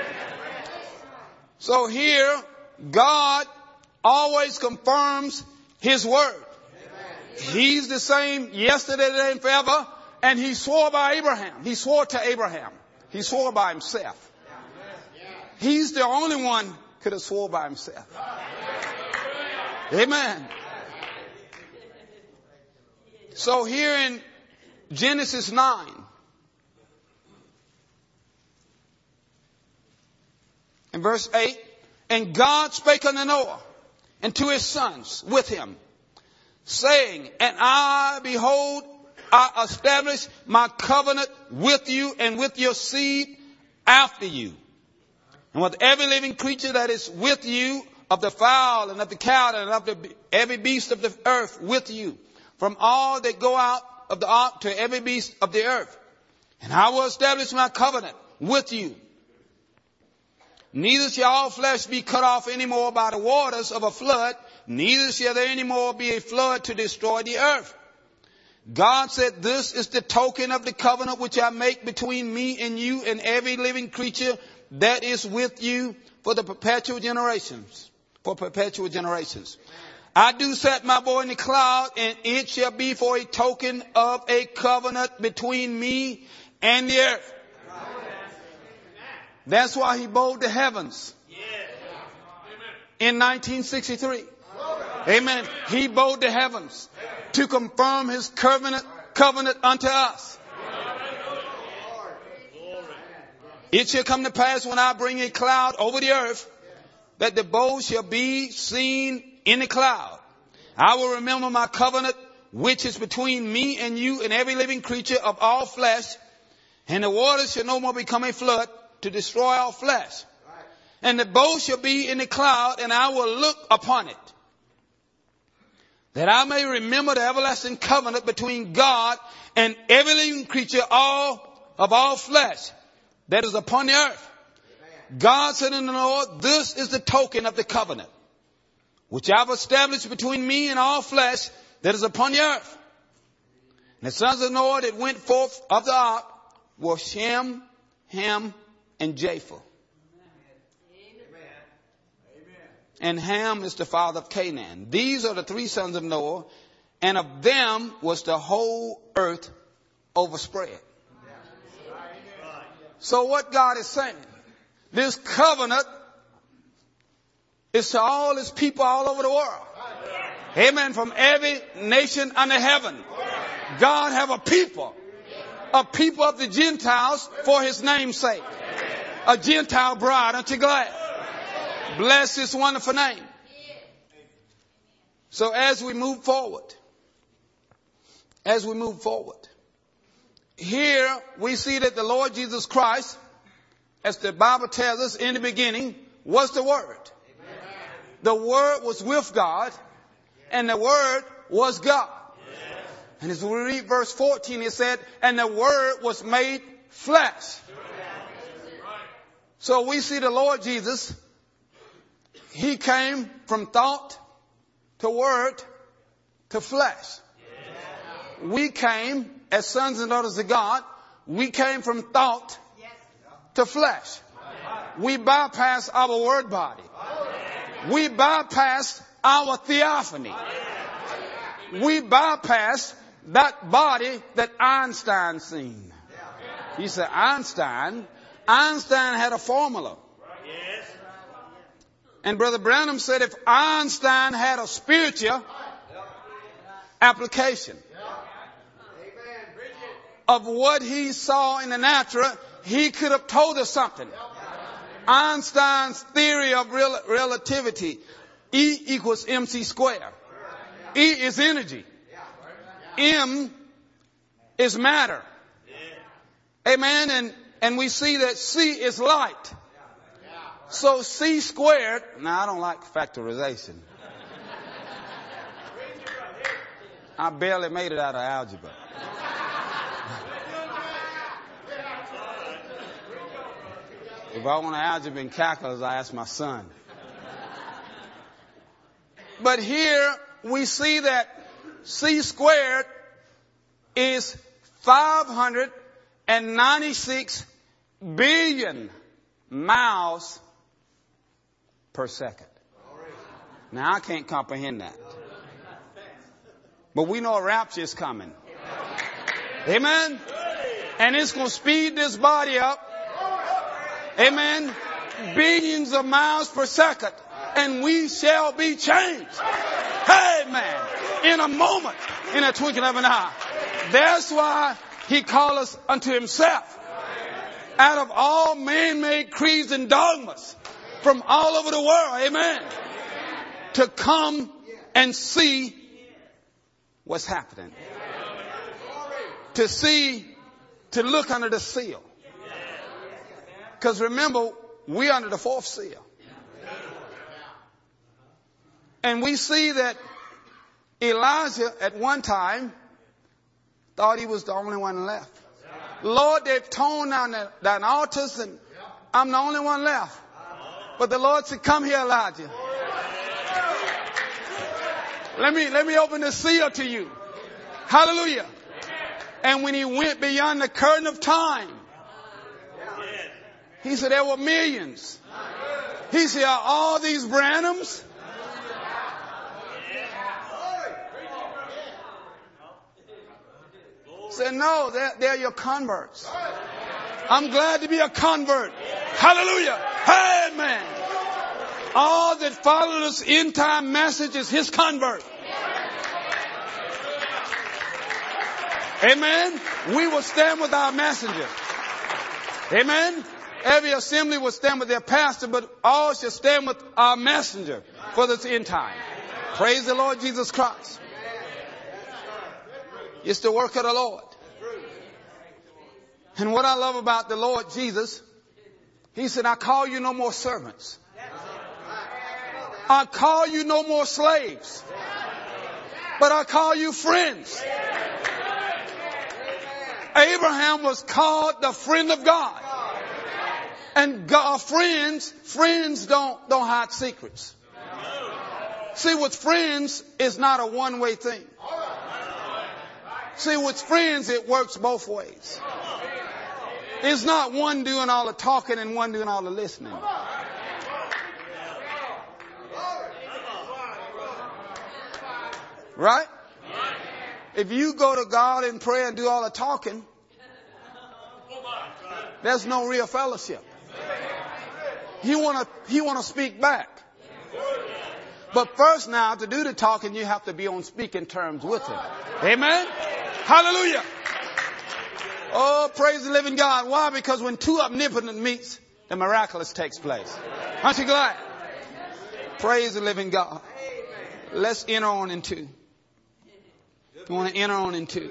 So here, God always confirms His word. He's the same yesterday, today, and forever. And He swore by Abraham. He swore to Abraham. He swore by Himself. He's the only one could have swore by Himself. Amen. So here in Genesis nine, in verse eight, And God spake unto Noah and to his sons with him, saying, and I, behold, I establish my covenant with you and with your seed after you, and with every living creature that is with you, of the fowl and of the cattle and of the, every beast of the earth with you, from all that go out of the ark to every beast of the earth. And I will establish my covenant with you. Neither shall all flesh be cut off any more by the waters of a flood, neither shall there any more be a flood to destroy the earth. God said, this is the token of the covenant which I make between me and you and every living creature that is with you for the perpetual generations. For perpetual generations. I do set my boy in the cloud, and it shall be for a token of a covenant between me and the earth. That's why he bowed the heavens in nineteen sixty-three. Amen. He bowed the heavens to confirm his covenant, covenant unto us. It shall come to pass when I bring a cloud over the earth, that the bow shall be seen in the cloud. I will remember my covenant, which is between me and you and every living creature of all flesh. And the waters shall no more become a flood to destroy all flesh. And the bow shall be in the cloud, and I will look upon it, that I may remember the everlasting covenant between God and every living creature all of all flesh that is upon the earth. God said unto Noah, this is the token of the covenant, which I have established between me and all flesh that is upon the earth. And the sons of Noah that went forth of the ark were Shem, Ham, and Japheth. And Ham is the father of Canaan. These are the three sons of Noah, and of them was the whole earth overspread. So what God is saying, this covenant is to all his people all over the world. Amen. From every nation under heaven. God have a people. A people of the Gentiles for his name's sake. A Gentile bride unto glad. Bless his wonderful name. So as we move forward, as we move forward, here we see that the Lord Jesus Christ, as the Bible tells us in the beginning, was the Word. The Word was with God, and the Word was God. And as we read verse fourteen, it said, and the Word was made flesh. So we see the Lord Jesus, he came from thought to word to flesh. We came as sons and daughters of God. We came from thought to flesh. We bypassed our word body. We bypassed our theophany. We bypassed that body that Einstein seen. He said, Einstein, Einstein had a formula. And Brother Branham said if Einstein had a spiritual application of what he saw in the natural, he could have told us something. Einstein's theory of rel- relativity, E equals mc squared. E is energy. M is matter. Amen. And, and we see that C is light. So C squared, now I don't like factorization. I barely made it out of algebra. If I want algebra and calculus, I ask my son. But here we see that C squared is five hundred ninety-six billion miles per second. Now I can't comprehend that. But we know a rapture is coming. Amen. And it's going to speed this body up. Amen. Billions of miles per second. And we shall be changed. Amen. In a moment. In a twinkling of an eye. That's why he called us unto himself. Out of all man-made creeds and dogmas, from all over the world, amen, to come and see what's happening. To see, to look under the seal. Because remember, we're under the fourth seal. And we see that Elijah at one time thought he was the only one left. Lord, they've torn down the, down altars and I'm the only one left. But the Lord said, come here, Elijah. Let me, let me open the seal to you. Hallelujah. And when he went beyond the curtain of time, he said there were millions. He said, are all these Branhams? Said, no, they're, they're your converts. I'm glad to be a convert. Hallelujah. Amen. All that follow this end time message is his convert. Amen. We will stand with our messenger. Amen. Every assembly will stand with their pastor, but all should stand with our messenger for this end time. Praise the Lord Jesus Christ. It's the work of the Lord. And what I love about the Lord Jesus, he said, I call you no more servants. I call you no more slaves. But I call you friends. Abraham was called the friend of God. And God, friends, friends don't, don't hide secrets. See, with friends, it's not a one-way thing. See, with friends, it works both ways. It's not one doing all the talking and one doing all the listening. Right? If you go to God in prayer and do all the talking, there's no real fellowship. He want to, he want to speak back. But first now, to do the talking, you have to be on speaking terms with him. Amen? Hallelujah. Oh, praise the living God. Why? Because when two omnipotent meets, the miraculous takes place. Aren't you glad? Praise the living God. Let's enter on into. We want to enter on into.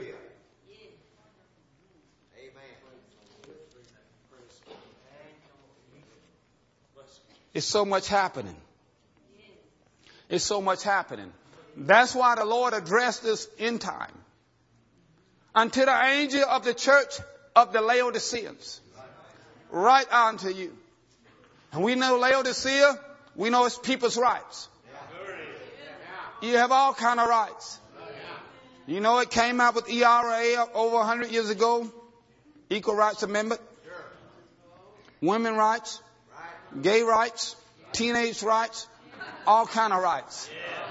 It's so much happening. It's so much happening. That's why the Lord addressed this end time. Unto the angel of the church of the Laodiceans. Write unto you. And we know Laodicea, we know it's people's rights. You have all kind of rights. You know it came out with E R A over one hundred years ago. Equal Rights Amendment. Women rights. Gay rights. Teenage rights. All kind of rights.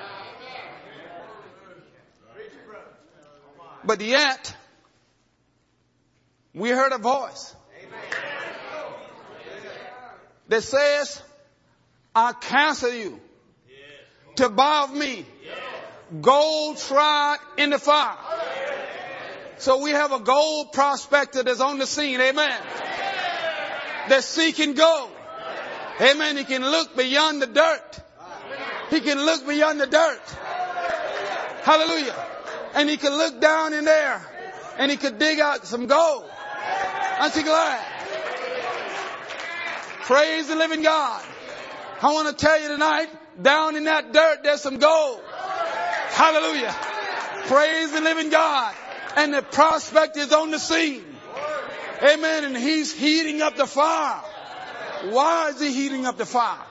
But yet, we heard a voice that says, I counsel you to buy of me gold tried in the fire. So we have a gold prospector that's on the scene. Amen. That's seeking gold. Amen. He can look beyond the dirt. He can look beyond the dirt. Hallelujah. And he could look down in there and he could dig out some gold. Aren't you glad? Praise the living God. I want to tell you tonight, down in that dirt, there's some gold. Hallelujah. Praise the living God. And the prospect is on the scene. Amen. And he's heating up the fire. Why is he heating up the fire?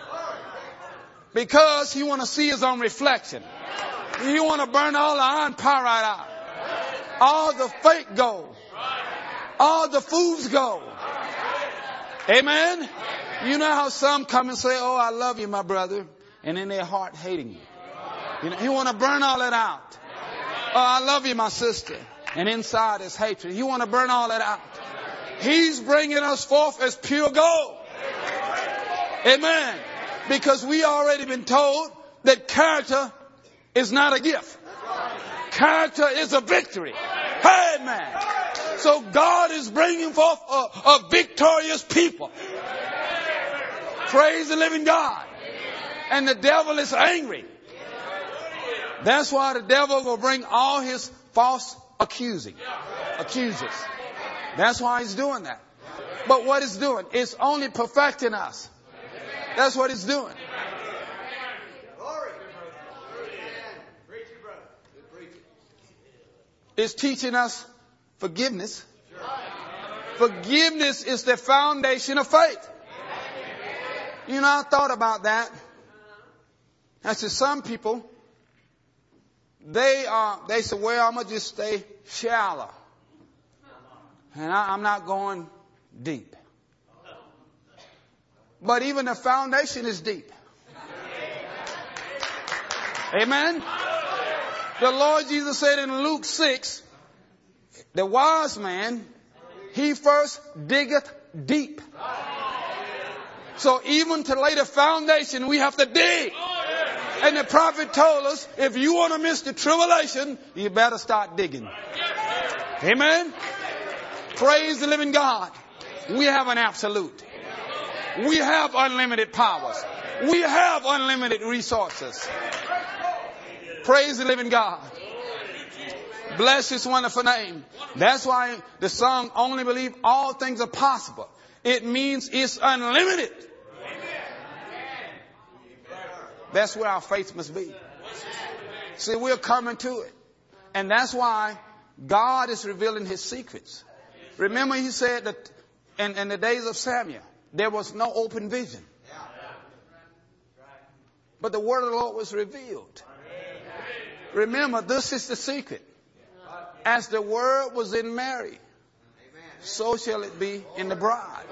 Because he want to see his own reflection. He want to burn all the iron pyrite out. All the fake gold. All the fool's gold. Amen. You know how some come and say, oh, I love you, my brother. And in their heart hating you. You know, he want to burn all that out. Oh, I love you, my sister. And inside is hatred. He want to burn all that out. He's bringing us forth as pure gold. Amen. Because we already been told that character is not a gift. Character is a victory. Amen. So God is bringing forth a, a victorious people. Praise the living God. And the devil is angry. That's why the devil will bring all his false accusing, accusers. That's why he's doing that. But what it's doing, it's only perfecting us. That's what it's doing. It's teaching us forgiveness. Forgiveness is the foundation of faith. You know, I thought about that. I said, some people, they are, they say, well, I'm going to just stay shallow. And I, I'm not going deep. But even the foundation is deep. Amen. The Lord Jesus said in Luke six, the wise man, he first diggeth deep. So even to lay the foundation, we have to dig. And the prophet told us, if you want to miss the tribulation, you better start digging. Amen. Praise the living God. We have an absolute. We have unlimited powers. We have unlimited resources. Praise the living God. Bless his wonderful name. That's why the song Only Believe All Things Are Possible. It means it's unlimited. That's where our faith must be. See, we're coming to it. And that's why God is revealing his secrets. Remember he said that in, in the days of Samuel, there was no open vision. But the word of the Lord was revealed. Remember, this is the secret. As the word was in Mary, so shall it be in the bride.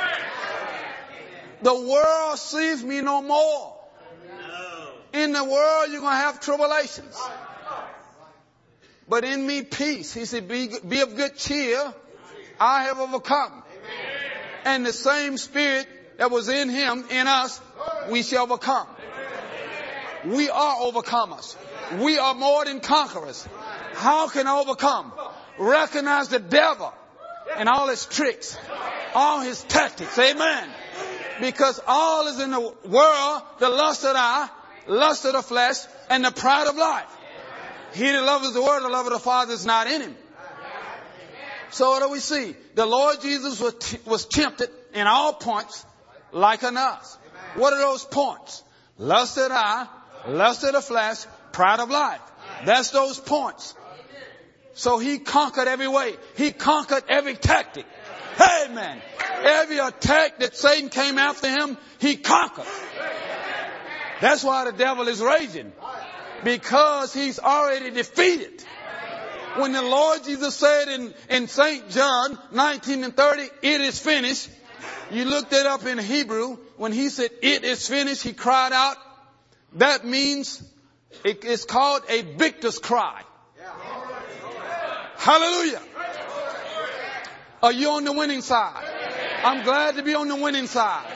The world sees me no more. In the world, you're going to have tribulations. But in me, peace. He said, be, be of good cheer. I have overcome. And the same spirit that was in him, in us, we shall overcome. We are overcomers. We are more than conquerors. How can I overcome? Recognize the devil and all his tricks, all his tactics. Amen. Because all is in the world, the lust of the eye, lust of the flesh, and the pride of life. He that loves the world, the love of the Father is not in him. So what do we see? The Lord Jesus was, t- was tempted in all points like unto us. What are those points? Lust of the eye, lust of the flesh, pride of life. That's those points. So he conquered every way. He conquered every tactic. Amen. Every attack that Satan came after him, he conquered. That's why the devil is raging. Because he's already defeated. When the Lord Jesus said in, in Saint John nineteen and thirty, it is finished. You looked it up in Hebrew. When he said, it is finished, he cried out. That means it is called a victor's cry. Hallelujah. Are you on the winning side? I'm glad to be on the winning side.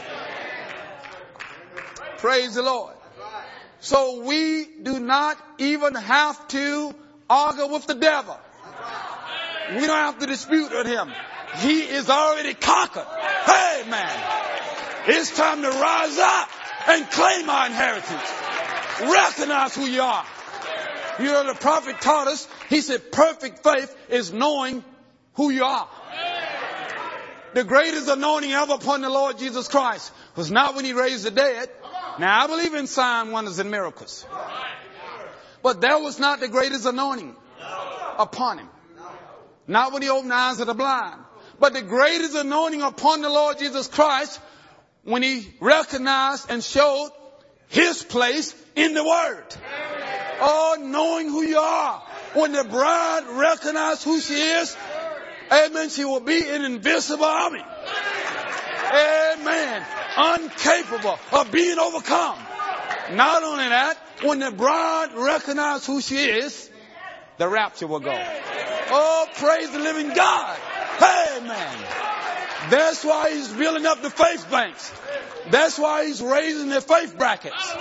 Praise the Lord. So we do not even have to argue with the devil. We don't have to dispute with him. He is already conquered. Amen. It's time to rise up and claim our inheritance. Recognize who you are. You know, the prophet taught us, he said, perfect faith is knowing who you are. The greatest anointing ever upon the Lord Jesus Christ was not when he raised the dead. Now, I believe in signs, wonders, and miracles. But that was not the greatest anointing upon him. Not when he opened the eyes of the blind. But the greatest anointing upon the Lord Jesus Christ when he recognized and showed his place in the Word. Oh, knowing who you are. When the bride recognizes who she is, amen, she will be an invisible army. Amen. Incapable of being overcome. Not only that, when the bride recognizes who she is, the rapture will go. Oh, praise the living God. Amen. That's why he's building up the faith banks. That's why he's raising the faith brackets.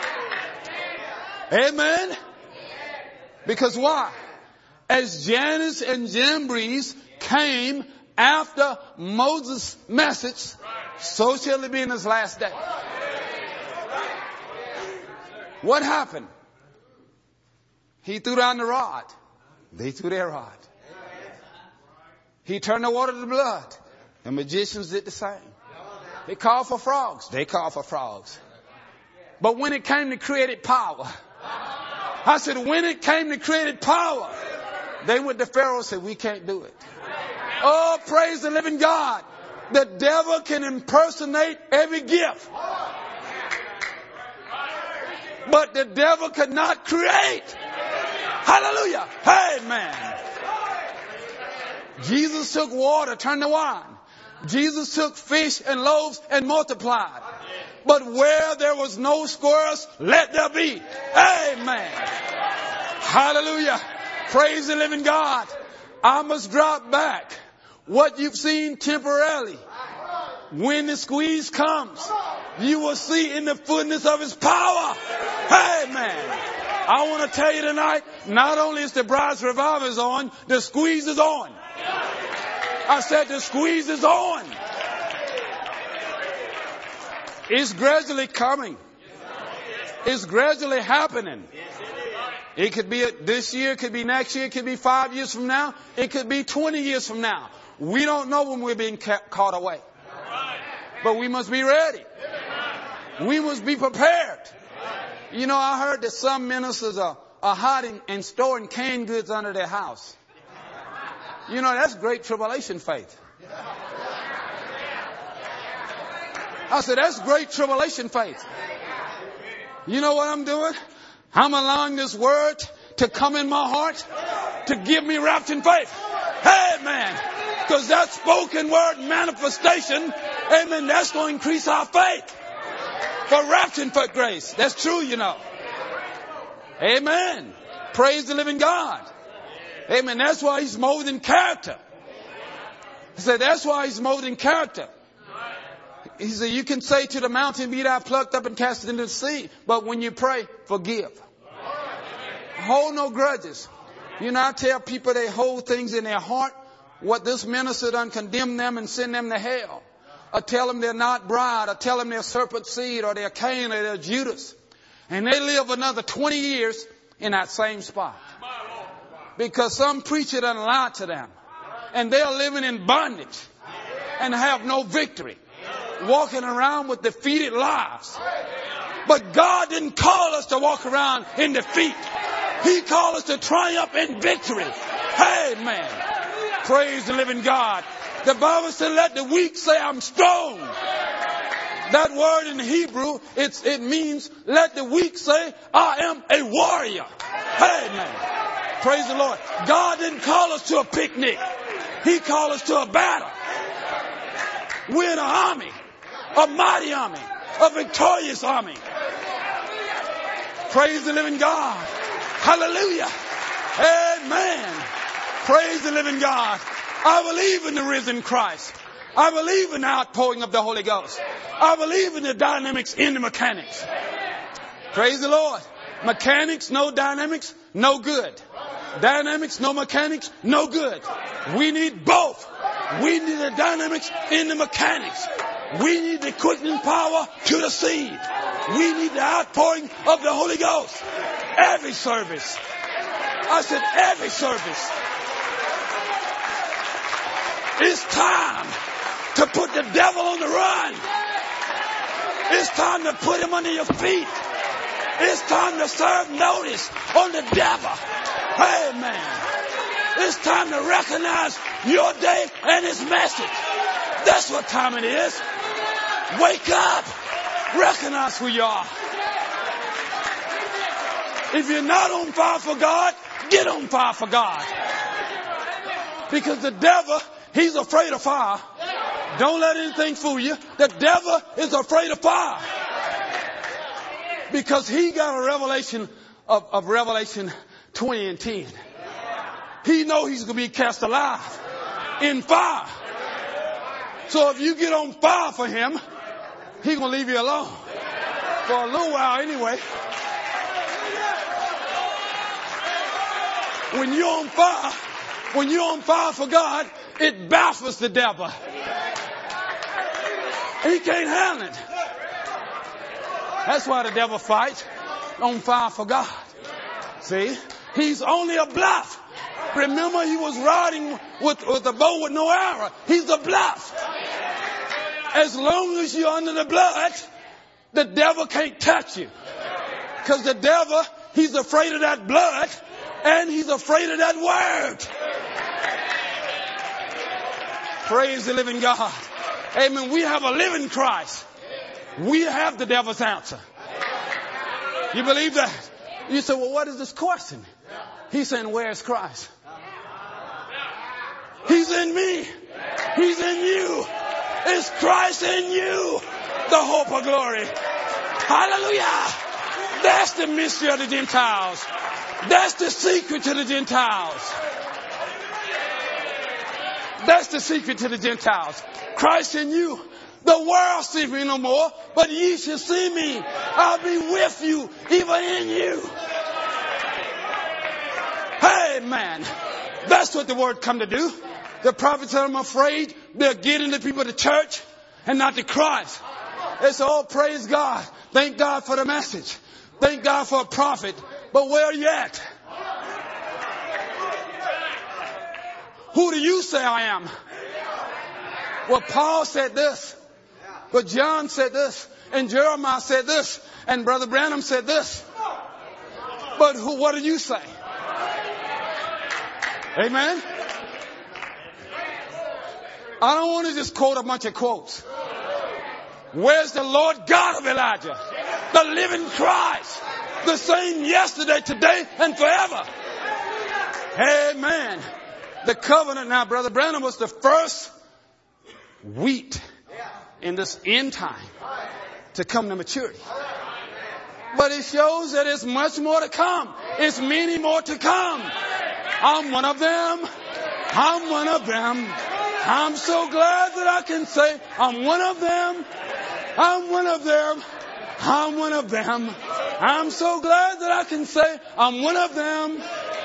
Amen. Because why? As Jannes and Jambres came after Moses' message, so shall it be in his last day. What happened? He threw down the rod. They threw their rod. He turned the water to blood. The magicians did the same. They called for frogs. They called for frogs. But when it came to created power, I said, when it came to created power, they went to Pharaoh and said, we can't do it. Oh, praise the living God. The devil can impersonate every gift. But the devil could not create. Hallelujah. Amen. Jesus took water, turned to wine. Jesus took fish and loaves and multiplied. But where there was no squares, let there be. Amen. Hallelujah. Praise the living God. I must drop back what you've seen temporarily. When the squeeze comes, you will see in the fullness of his power. Amen. I want to tell you tonight, not only is the Bride's Revival on, the squeeze is on. I said the squeeze is on. It's gradually coming. It's gradually happening. It could be this year, it could be next year, it could be five years from now, it could be twenty years from now. We don't know when we're being caught away. But we must be ready. We must be prepared. You know, I heard that some ministers are, are hiding and storing canned goods under their house. You know, that's great tribulation faith. I said, that's great tribulation faith. You know what I'm doing? I'm allowing this word to come in my heart to give me raptured faith. Amen. Because that spoken word manifestation, amen, that's going to increase our faith. For raptured faith grace. That's true, you know. Amen. Praise the living God. Amen. That's why he's molded in character. He said, that's why he's molded in character. He said, you can say to the mountain, be thou plucked up and cast it into the sea. But when you pray, forgive. Hold no grudges. You know, I tell people they hold things in their heart. What this minister done condemn them and send them to hell. Or tell them they're not bride. Or tell them they're serpent seed. Or they're Cain. Or they're Judas. And they live another twenty years in that same spot. Because some preacher done lied to them. And they're living in bondage. And have no victory. Walking around with defeated lives. But God didn't call us to walk around in defeat. He called us to triumph in victory. Amen. Praise the living God. The Bible said, let the weak say I'm strong. That word in Hebrew, it's, it means, let the weak say, I am a warrior. Amen. Praise the Lord. God didn't call us to a picnic. He called us to a battle. We're in an army. A mighty army. A victorious army. Praise the living God. Hallelujah. Amen. Praise the living God. I believe in the risen Christ. I believe in the outpouring of the Holy Ghost. I believe in the dynamics in the mechanics. Praise the Lord. Mechanics, no dynamics, no good. Dynamics, no mechanics, no good. We need both. We need the dynamics in the mechanics. We need the quickening power to the seed. We need the outpouring of the Holy Ghost. Every service. I said every service. It's time to put the devil on the run. It's time to put him under your feet. It's time to serve notice on the devil. Amen. It's time to recognize your day and his message. That's what time it is. Wake up. Recognize who you are. If you're not on fire for God, get on fire for God. Because the devil, he's afraid of fire. Don't let anything fool you. The devil is afraid of fire. Because he got a revelation of, of Revelation twenty and ten. He know he's going to be cast alive in fire. So if you get on fire for him, he's going to leave you alone. For a little while anyway. When you're on fire, when you're on fire for God, It baffles the devil. He can't handle it. That's why the devil fights on fire for God. See? He's only a bluff. Remember, he was riding with, with a bow with no arrow. He's a bluff. As long as you're under the blood, the devil can't touch you. Because the devil, he's afraid of that blood and he's afraid of that word. Praise the living God. Amen. We have a living Christ. We have the devil's answer. You believe that? You say, well, what is this question? He's saying, where's Christ? He's in me. He's in you. Is Christ in you? The hope of glory. Hallelujah. That's the mystery of the Gentiles. That's the secret to the Gentiles. That's the secret to the Gentiles. Christ in you. The world sees me no more, but ye shall see me. I'll be with you, even in you. Hey, man. That's what the word come to do. The prophet said, I'm afraid they're getting the people to church and not to Christ. They say, oh, praise God. Thank God for the message. Thank God for a prophet. But where are you at? Who do you say I am? Well, Paul said this. But John said this. And Jeremiah said this. And Brother Branham said this. But who, what do you say? Amen? I don't want to just quote a bunch of quotes. Where's the Lord God of Elijah? The living Christ. The same yesterday, today, and forever. Amen. The covenant now, Brother Branham was the first wheat in this end time to come to maturity. But it shows that there's much more to come. It's many more to come. I'm one of them. I'm one of them. I'm so glad that I can say I'm one of them. I'm one of them. I'm one of them. I'm so glad that I can say I'm one of them.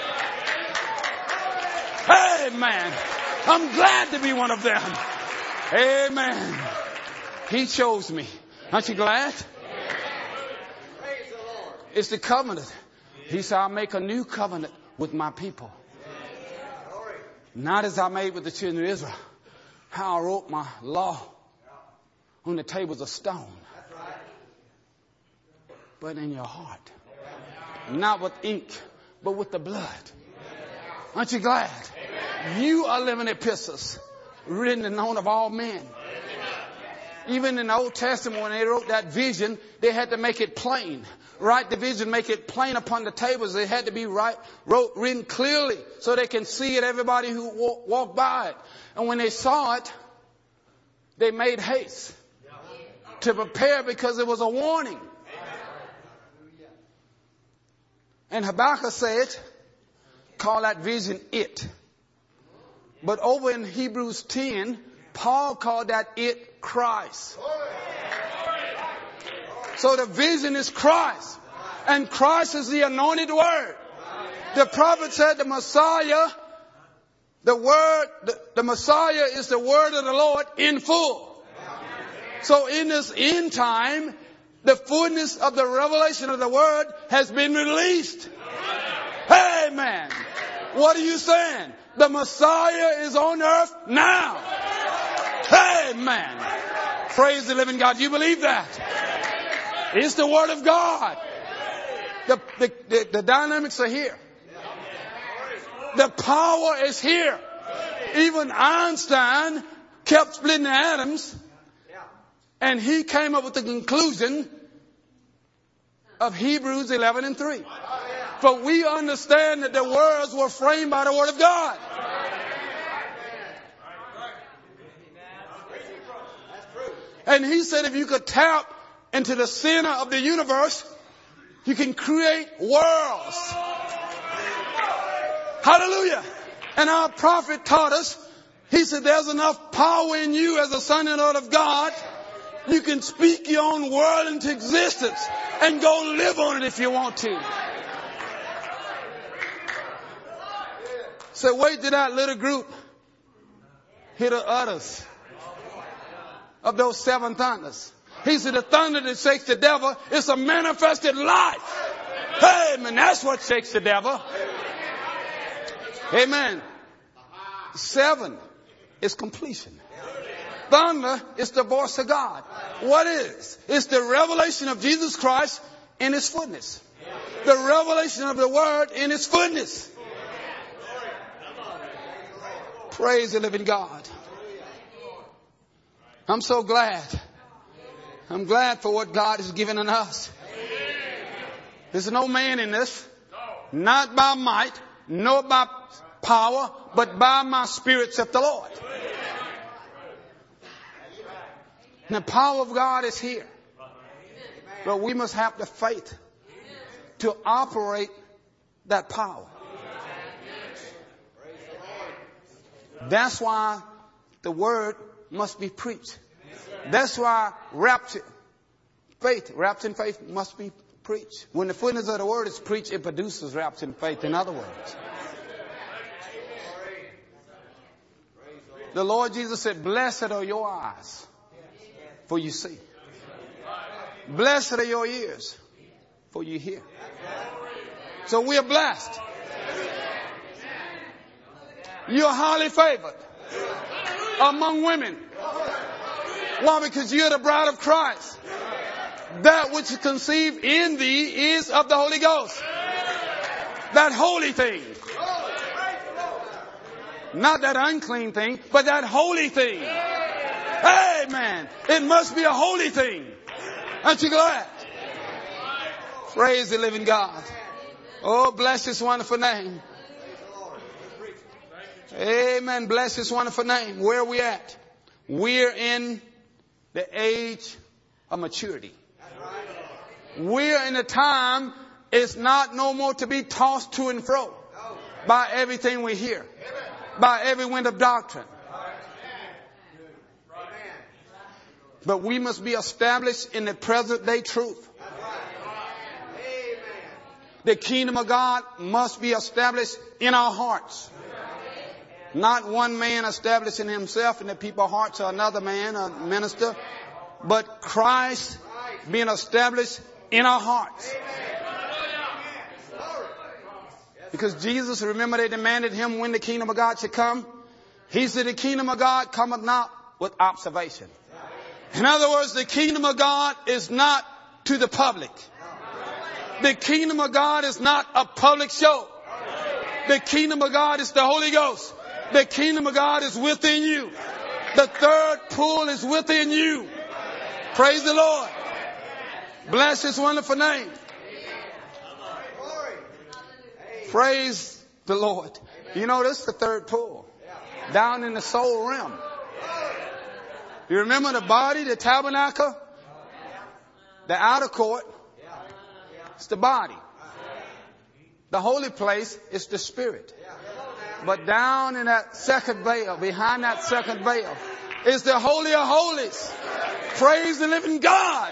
Amen. I'm glad to be one of them. Amen. He chose me. Aren't you glad? It's the covenant. He said, I'll make a new covenant with my people. Not as I made with the children of Israel. How I wrote my law on the tables of stone. But in your heart. Not with ink, but with the blood. Aren't you glad? You are living epistles written and known of all men. Even in the Old Testament, when they wrote that vision, they had to make it plain. Write the vision, make it plain upon the tables. They had to be right, wrote, written clearly so they can see it, everybody who walk, walk by it. And when they saw it, they made haste to prepare because it was a warning. And Habakkuk said, call that vision it. But over in Hebrews ten, Paul called that it Christ. So the vision is Christ. And Christ is the anointed word. The prophet said the Messiah, the word, the, the Messiah is the word of the Lord in full. So in this end time, the fullness of the revelation of the word has been released. Amen. What are you saying? The Messiah is on earth now. Amen. Praise the living God. You believe that? It's the word of God. The, the, the, the dynamics are here. The power is here. Even Einstein kept splitting the atoms, and he came up with the conclusion of Hebrews eleven and three. For we understand that the worlds were framed by the word of God. And he said if you could tap into the center of the universe, you can create worlds. Hallelujah. And our prophet taught us, he said there's enough power in you as a son and daughter of God. You can speak your own world into existence and go live on it if you want to. So wait till that little group Hear the utters of those seven thunders. He said the thunder that shakes the devil is a manifested life. Hey, man, that's what shakes the devil. Amen. Seven is completion. Thunder is the voice of God. What is? It's the revelation of Jesus Christ in His fullness. The revelation of the Word in His fullness. Praise the living God. I'm so glad. I'm glad for what God has given in us. There's no man in this. Not by might, nor by power, but by my Spirit, saith the Lord. And the power of God is here. But we must have the faith to operate that power. That's why the word must be preached. That's why rapture, faith, rapture and faith must be preached. When the fullness of the word is preached, it produces rapture and faith, in other words. The Lord Jesus said, blessed are your eyes, for you see. Blessed are your ears, for you hear. So we are blessed. You're highly favored among women. Why? Because you're the bride of Christ. That which is conceived in thee is of the Holy Ghost. That holy thing. Not that unclean thing, but that holy thing. Amen. It must be a holy thing. Aren't you glad? Praise the living God. Oh, bless His wonderful name. Amen. Bless His wonderful name. Where are we at? We're in the age of maturity. We're in a time it's not no more to be tossed to and fro by everything we hear, by every wind of doctrine. But we must be established in the present day truth. The kingdom of God must be established in our hearts. Not one man establishing himself in the people's hearts or another man, a minister, but Christ being established in our hearts. Because Jesus, remember, they demanded Him when the kingdom of God should come. He said the kingdom of God cometh not with observation. In other words, the kingdom of God is not to the public. The kingdom of God is not a public show. The kingdom of God is the Holy Ghost. The kingdom of God is within you. The third pull is within you. Praise the Lord. Bless His wonderful name. Praise the Lord. You know, this is the third pull. Down in the soul realm. You remember the body, the tabernacle? The outer court. It's the body. The holy place is the spirit. But down in that second veil, behind that second veil, is the Holy of Holies. Praise the living God.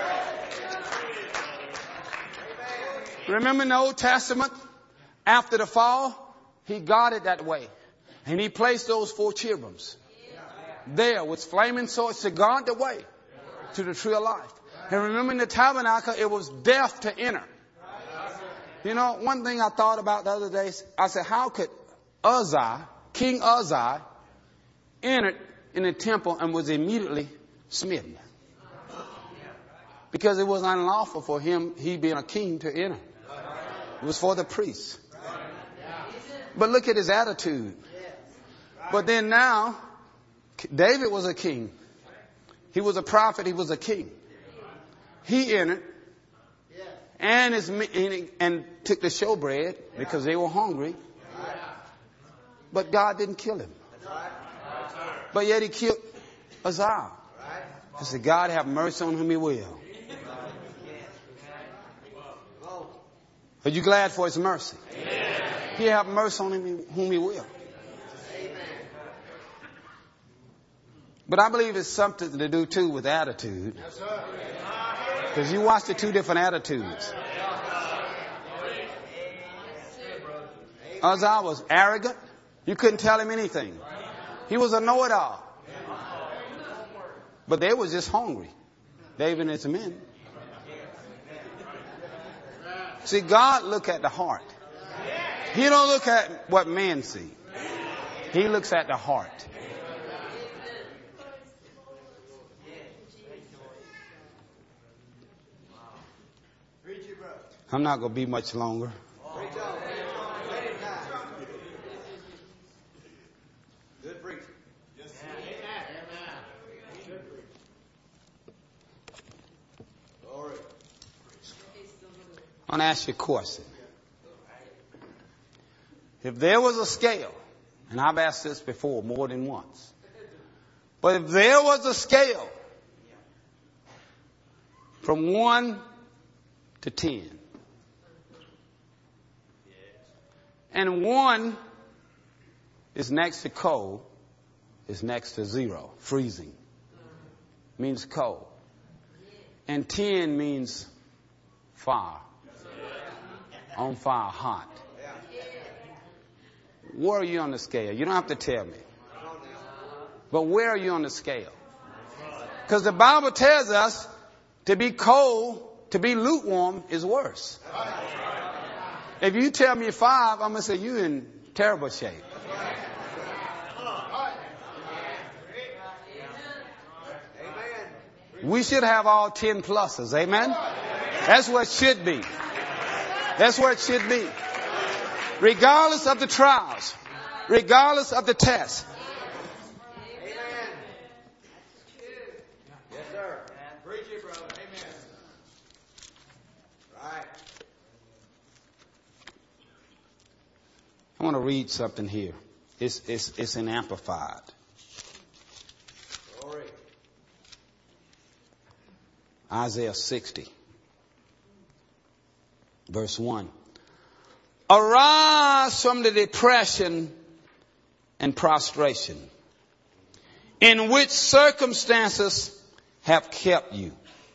Remember in the Old Testament, after the fall, He got it that way. And He placed those four cherubims there with flaming swords to guard the way to the tree of life. And remember in the tabernacle, it was death to enter. You know, one thing I thought about the other day, I said, how could Uzziah, King Uzziah, entered in the temple and was immediately smitten? Because it was unlawful for him, he being a king, to enter. It was for the priests. But look at his attitude. But then now, David was a king. He was a prophet. He was a king. He entered and, his, and took the showbread because they were hungry. But God didn't kill him. But yet He killed Uzziah. I said, God have mercy on whom He will. Are you glad for His mercy? He have mercy on him whom He will. But I believe it's something to do too with attitude. Because you watch the two different attitudes. Uzziah was arrogant. You couldn't tell him anything. He was a know-it-all. But they was just hungry. David and his men. See, God look at the heart. He don't look at what men see. He looks at the heart. I'm not going to be much longer. Good preaching. Yes. Glory. I want to ask you a question. If there was a scale, and I've asked this before more than once, but if there was a scale from one to ten, and one is next to cold, is next to zero, freezing, means cold, and ten means fire, on fire, hot. Where are you on the scale? You don't have to tell me. But where are you on the scale? Because the Bible tells us to be cold, to be lukewarm is worse. If you tell me five, I'm going to say you're in terrible shape. We should have all ten pluses. Amen? That's what it should be. That's what it should be. Regardless of the trials, regardless of the tests. Amen. Yes, sir. Preach it, brother. Amen. Right. I want to read something here. It's, it's, it's in Amplified. Glory. Isaiah sixty, verse one. Arise from the depression and prostration in which circumstances have kept you.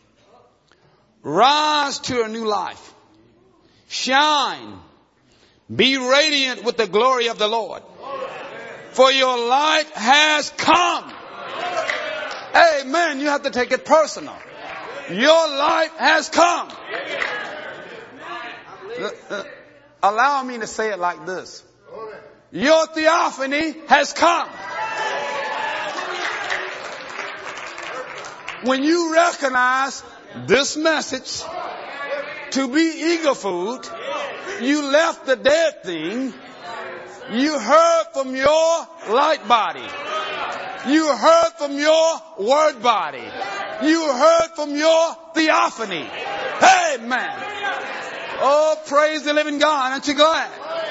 Rise to a new life. Shine. Be radiant with the glory of the Lord. For your light has come. Amen. You have to take it personal. Your light has come. Allow me to say it like this. Your theophany has come. When you recognize this message to be eager food, you left the dead thing. You heard from your light body. You heard from your word body. You heard from your theophany. Amen. Oh, praise the living God. Aren't you glad?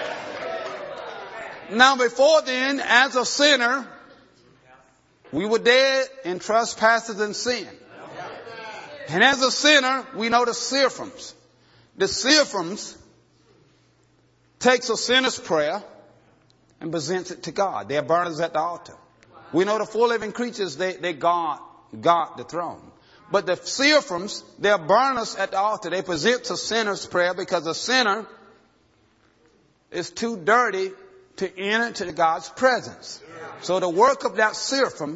Now, before then, as a sinner, we were dead in trespasses and sin. And as a sinner, we know the seraphims. The seraphims takes a sinner's prayer and presents it to God. They're burners at the altar. We know the four living creatures, they, they guard, guard the throne. But the seraphims, they're burners at the altar. They present a sinner's prayer because a sinner is too dirty to enter into God's presence. So the work of that seraphim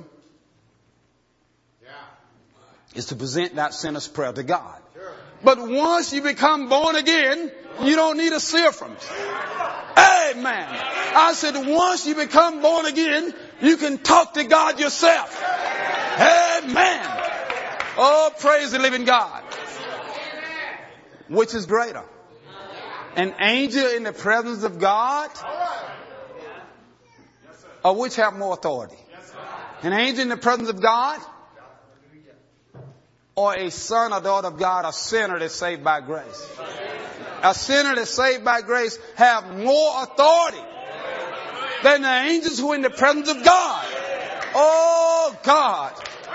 is to present that sinner's prayer to God. But once you become born again, you don't need a seraphim. Amen. I said once you become born again, you can talk to God yourself. Amen. Oh, praise the living God. Which is greater? An angel in the presence of God? Or which have more authority? An angel in the presence of God? Or a son or daughter of God, a sinner that's saved by grace? A sinner that's saved by grace have more authority than the angels who are in the presence of God. Oh, God.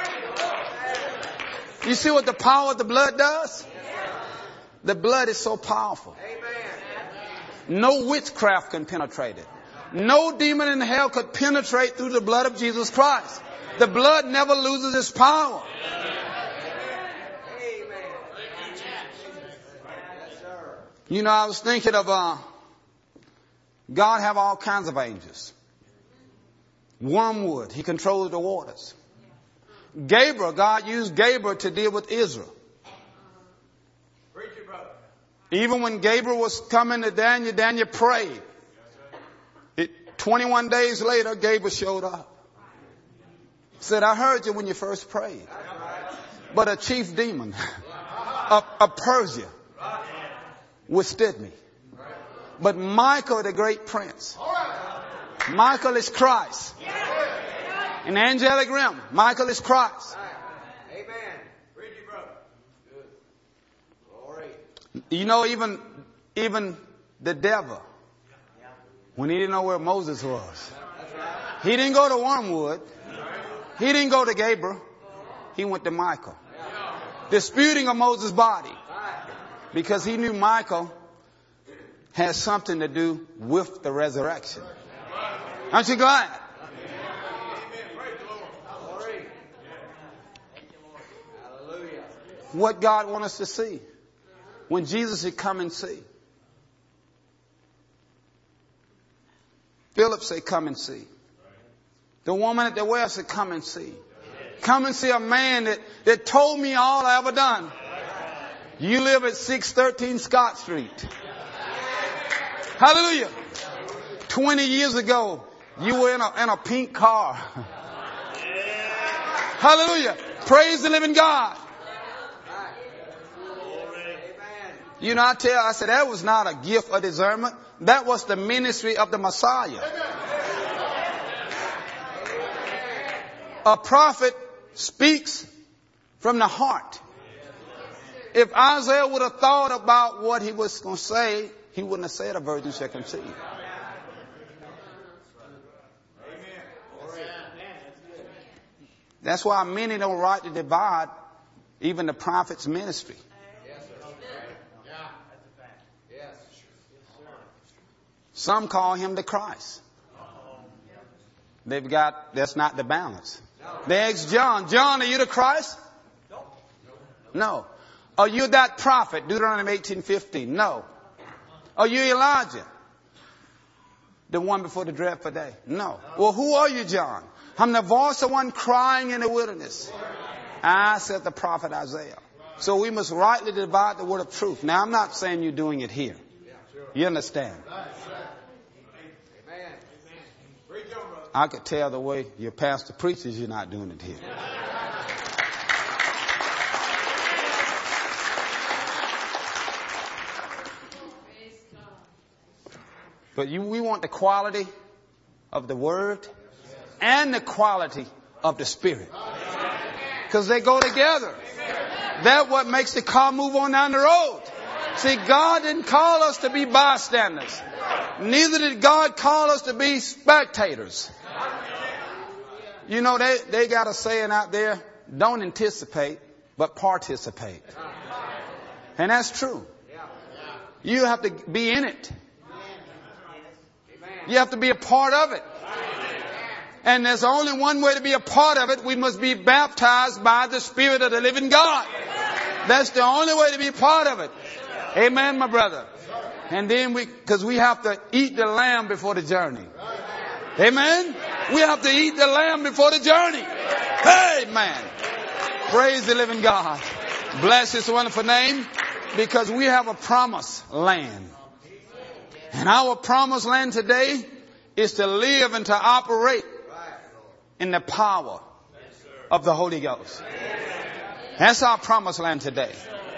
You see what the power of the blood does? The blood is so powerful. No witchcraft can penetrate it. No demon in hell could penetrate through the blood of Jesus Christ. The blood never loses its power. You know, I was thinking of uh, God have all kinds of angels. Wormwood. He controls the waters. Gabriel, God used Gabriel to deal with Israel. Even when Gabriel was coming to Daniel, Daniel prayed. It, twenty-one days later, Gabriel showed up. Said, I heard you when you first prayed. But a chief demon of, of Persia withstood me. But Michael, the great prince, Michael is Christ. In the angelic realm, Michael is Christ. You know, even, even the devil, when he didn't know where Moses was, he didn't go to Wormwood. He didn't go to Gabriel. He went to Michael. Disputing of Moses' body. Because he knew Michael has something to do with the resurrection. Aren't you glad? What God wants us to see. When Jesus said, come and see. Philip said, come and see. The woman at the well said, come and see. Come and see a man that, that told me all I ever done. You live at six thirteen Scott Street. Hallelujah. Twenty years ago, you were in a, in a pink car. Hallelujah. Praise the living God. You know, I tell, I said, that was not a gift of discernment. That was the ministry of the Messiah. A prophet speaks from the heart. If Isaiah would have thought about what he was going to say, he wouldn't have said a virgin shall conceive. That's why many don't rightly divide even the prophet's ministry. Some call him the Christ. They've got, that's not the balance. They asked John, John, are you the Christ? No. Are you that prophet? Deuteronomy eighteen fifteen. No. Are you Elijah? The one before the dreadful day? No. Well, who are you, John? I'm the voice of one crying in the wilderness. I said the prophet Isaiah. So we must rightly divide the word of truth. Now, I'm not saying you're doing it here. You understand? I could tell the way your pastor preaches, you're not doing it here. But you, we want the quality of the word and the quality of the spirit. Because they go together. That's what makes the car move on down the road. See, God didn't call us to be bystanders. Neither did God call us to be spectators. You know, they, they got a saying out there, don't anticipate, but participate. And that's true. You have to be in it. You have to be a part of it. And there's only one way to be a part of it. We must be baptized by the Spirit of the living God. That's the only way to be a part of it. Amen, my brother. And then we, because we have to eat the lamb before the journey. Amen. We have to eat the lamb before the journey. Amen. Praise the living God. Bless His wonderful name, because we have a promised land. And our promised land today is to live and to operate in the power of the Holy Ghost. That's our promised land today.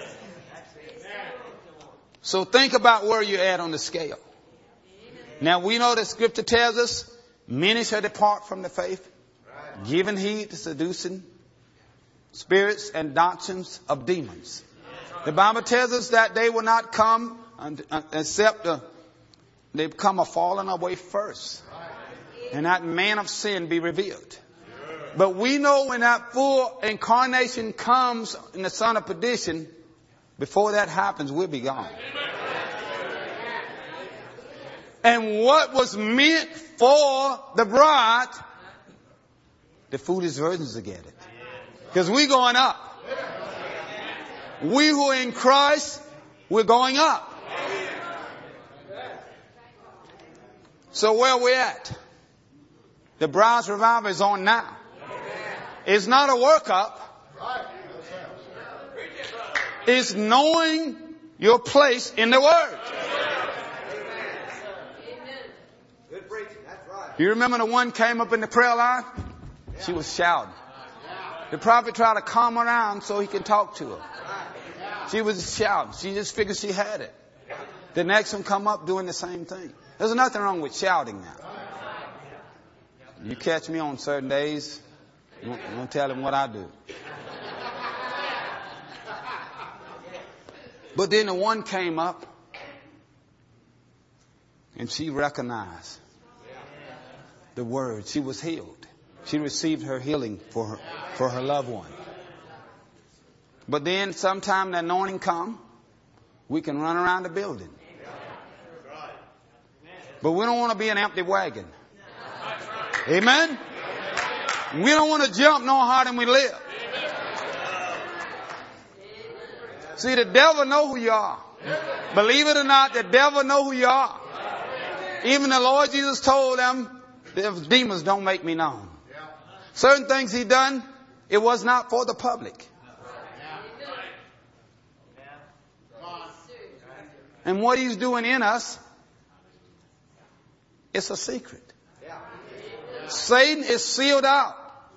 So think about where you're at on the scale. Now we know the scripture tells us many shall depart from the faith, giving heed to seducing spirits and doctrines of demons. The Bible tells us that they will not come except uh, they become a fallen away first, and that man of sin be revealed. But we know when that full incarnation comes in the son of perdition, before that happens, we'll be gone. And what was meant for the bride, the foolish virgins will get it. Because we're going up. We who are in Christ, we're going up. So where are we at? The Browse Revival is on now. It's not a workup. It's knowing your place in the Word. You remember the one came up in the prayer line? She was shouting. The prophet tried to calm her down so he can talk to her. She was shouting. She just figured she had it. The next one come up doing the same thing. There's nothing wrong with shouting now. You catch me on certain days, you won't, you won't tell him what I do. But then the one came up and she recognized the word. She was healed. She received her healing for her, for her loved one. But then sometime the anointing come, we can run around the building. But we don't want to be an empty wagon. Amen? We don't want to jump no harder than we live. See, the devil know who you are. Believe it or not, the devil know who you are. Even the Lord Jesus told them, the demons don't make me known. Certain things he done, it was not for the public. And what he's doing in us, it's a secret. Satan is sealed out.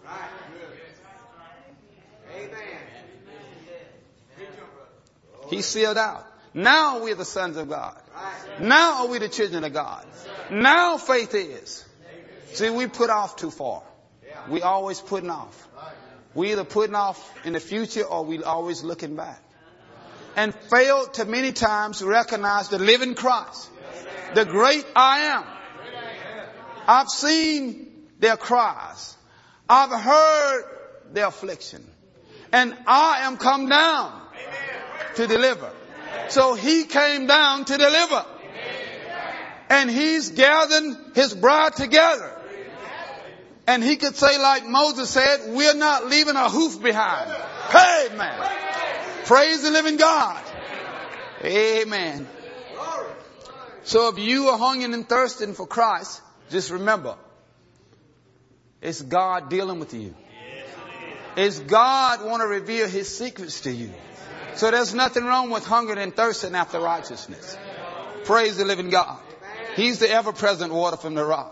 He's sealed out. Now we're the sons of God. Now are we the children of God. Now faith is. See, we put off too far. We always putting off. We either putting off in the future or we always looking back. And fail to many times recognize the living Christ. The great I am. I've seen their cries. I've heard their affliction. And I am come down to deliver. So he came down to deliver. And he's gathering his bride together. And he could say like Moses said, we're not leaving a hoof behind. Amen. Praise the living God. Amen. So if you are hungering and thirsting for Christ, just remember, it's God dealing with you. It's God want to reveal his secrets to you. So there's nothing wrong with hungering and thirsting after righteousness. Praise the living God. He's the ever-present water from the rock.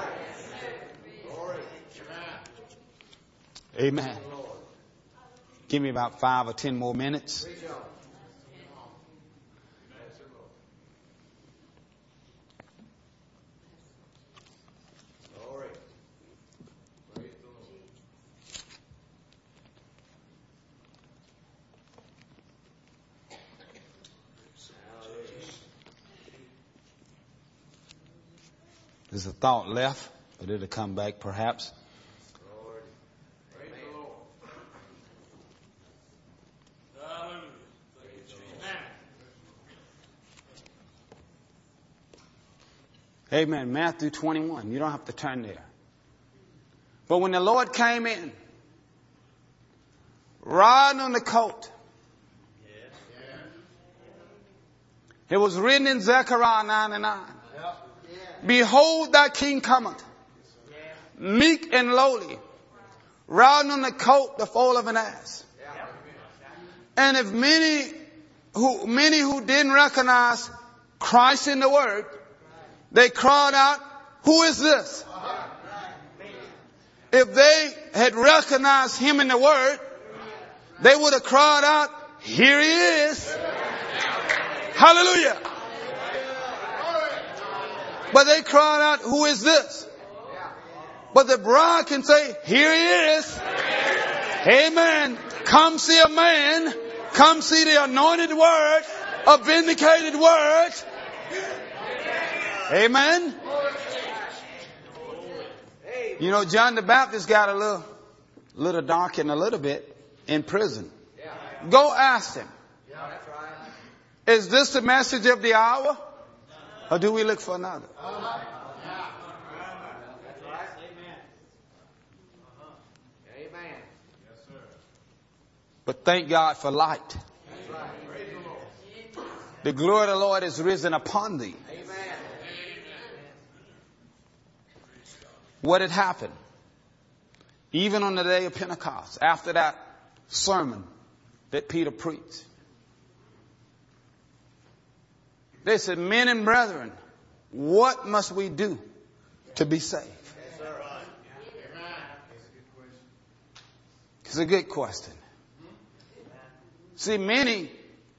Amen. Give me about five or ten more minutes. There's a thought left, but it'll come back perhaps. Amen. Matthew twenty-one. You don't have to turn there. But when the Lord came in, riding on the coat, it was written in Zechariah nine and nine. Behold, thy king cometh, meek and lowly, riding on the coat, the foal of an ass. And if many who, many who didn't recognize Christ in the Word, they cried out, who is this? If they had recognized him in the Word, they would have cried out, here he is. Hallelujah. But they cried out, who is this? But the bride can say, here he is. Amen. Come see a man. Come see the anointed word, a vindicated word. Amen. You know, John the Baptist got a little, little darkened a little bit in prison. Go ask him. Is this the message of the hour? Or do we look for another? But thank God for light. The glory of the Lord is risen upon thee. what had happened. Even on the day of Pentecost, after that sermon that Peter preached. They said, men and brethren, what must we do to be saved? It's a good question. See, many,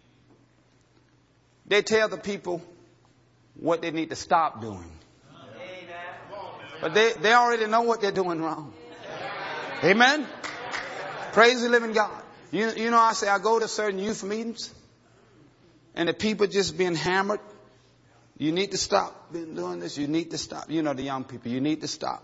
they tell the people what they need to stop doing. But they, they already know what they're doing wrong. Amen? Praise the living God. You, you know, I say I go to certain youth meetings and the people just being hammered. You need to stop being doing this. You need to stop. You know, the young people, you need to stop.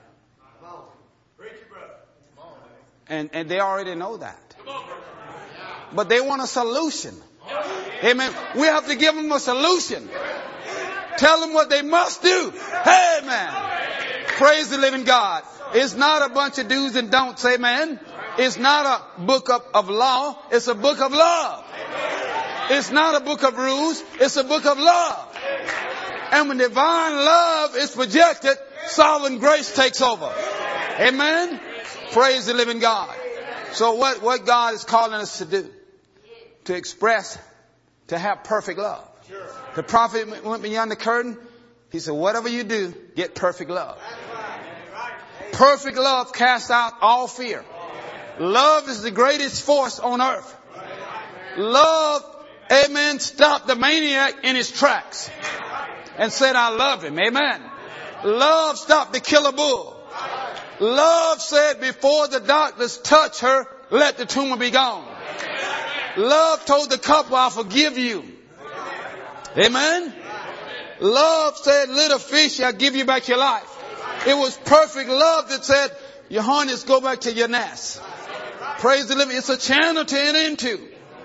And, and they already know that. But they want a solution. Amen. We have to give them a solution. Tell them what they must do. Amen. Praise the living God. It's not a bunch of do's and don'ts. Amen. It's not a book of, of law. It's a book of love. It's not a book of rules. It's a book of love. And when divine love is projected, sovereign grace takes over. Amen. Praise the living God. So what, what God is calling us to do? To express, to have perfect love. The prophet went beyond the curtain. He said, whatever you do, get perfect love. Perfect love casts out all fear. Love is the greatest force on earth. Love, amen, stopped the maniac in his tracks and said, I love him. Amen. Love stopped the killer bull. Love said, before the doctors touch her, let the tumor be gone. Love told the couple, I'll forgive you. Amen. Love said, little fish, I'll give you back your life. It was perfect love that said, your hornets, go back to your nest. Praise the living. It's a channel to enter into.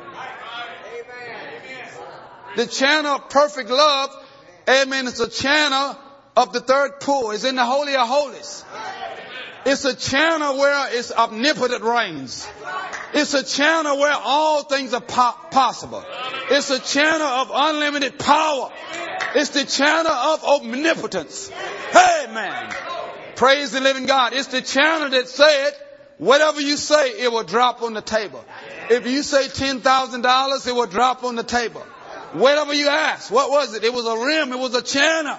The channel of perfect love, amen, it's a channel of the third pool. It's in the Holy of Holies. It's a channel where it's omnipotent reigns. It's a channel where all things are po- possible. It's a channel of unlimited power. It's the channel of omnipotence. Amen. Praise the living God. It's the channel that said, whatever you say, it will drop on the table. If you say ten thousand dollars, it will drop on the table. Whatever you ask, what was it? It was a rim. It was a channel.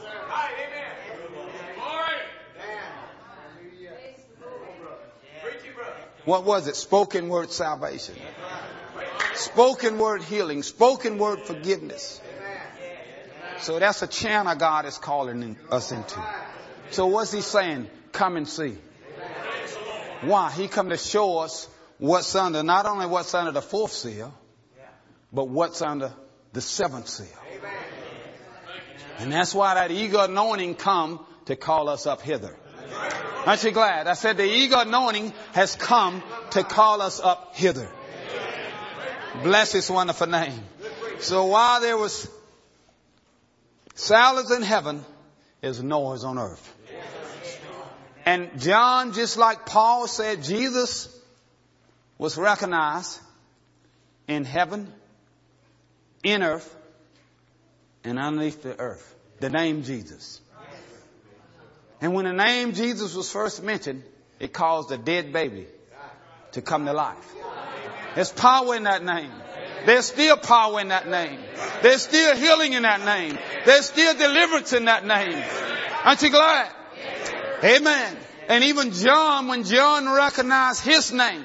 What was it? Spoken word salvation. Spoken word healing. Spoken word forgiveness. So that's a channel God is calling us into. So what's he saying? Come and see. Why? He come to show us what's under, not only what's under the fourth seal, but what's under the seventh seal. And that's why that eager anointing come to call us up hither. Aren't you glad? I said the eager anointing has come to call us up hither. Bless his wonderful name. So while there was silence in heaven, there's noise on earth. And John, just like Paul said, Jesus was recognized in heaven, in earth, and underneath the earth. The name Jesus. And when the name Jesus was first mentioned, it caused a dead baby to come to life. There's power in that name. There's still power in that name. There's still healing in that name. There's still deliverance in that name. Aren't you glad? Amen. And even John, when John recognized his name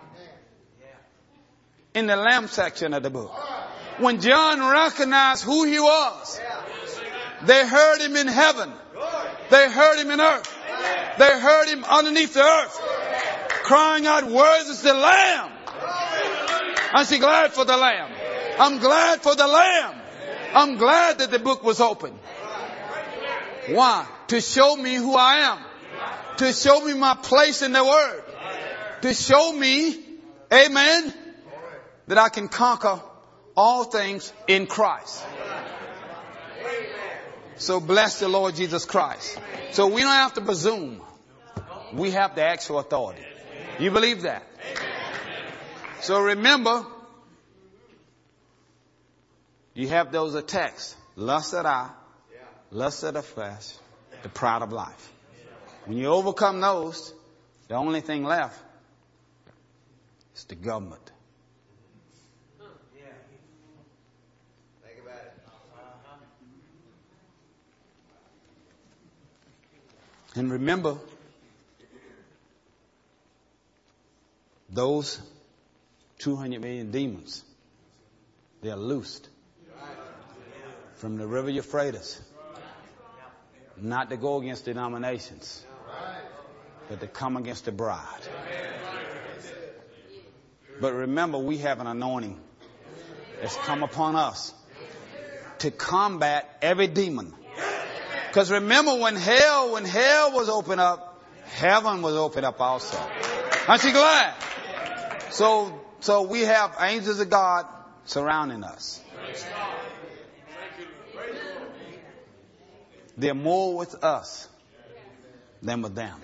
in the Lamb section of the book, when John recognized who he was, they heard him in heaven. They heard him in earth. They heard him underneath the earth, crying out, "Where is the Lamb?" Aren't you glad for the Lamb? I'm glad for the Lamb. I'm glad that the book was open. Why? To show me who I am. To show me my place in the Word. To show me, amen, that I can conquer all things in Christ. So bless the Lord Jesus Christ. So we don't have to presume. We have the actual authority. You believe that? So remember, you have those attacks. Lust of the eye, lust of the flesh, the pride of life. When you overcome those, the only thing left is the government. And remember, those two hundred million demons, they are loosed from the river Euphrates, not to go against denominations, but to come against the bride. But remember, we have an anointing that's come upon us to combat every demon. Because remember, when hell, when hell was opened up, heaven was opened up also. Aren't you glad? So, so we have angels of God surrounding us. They're more with us than with them.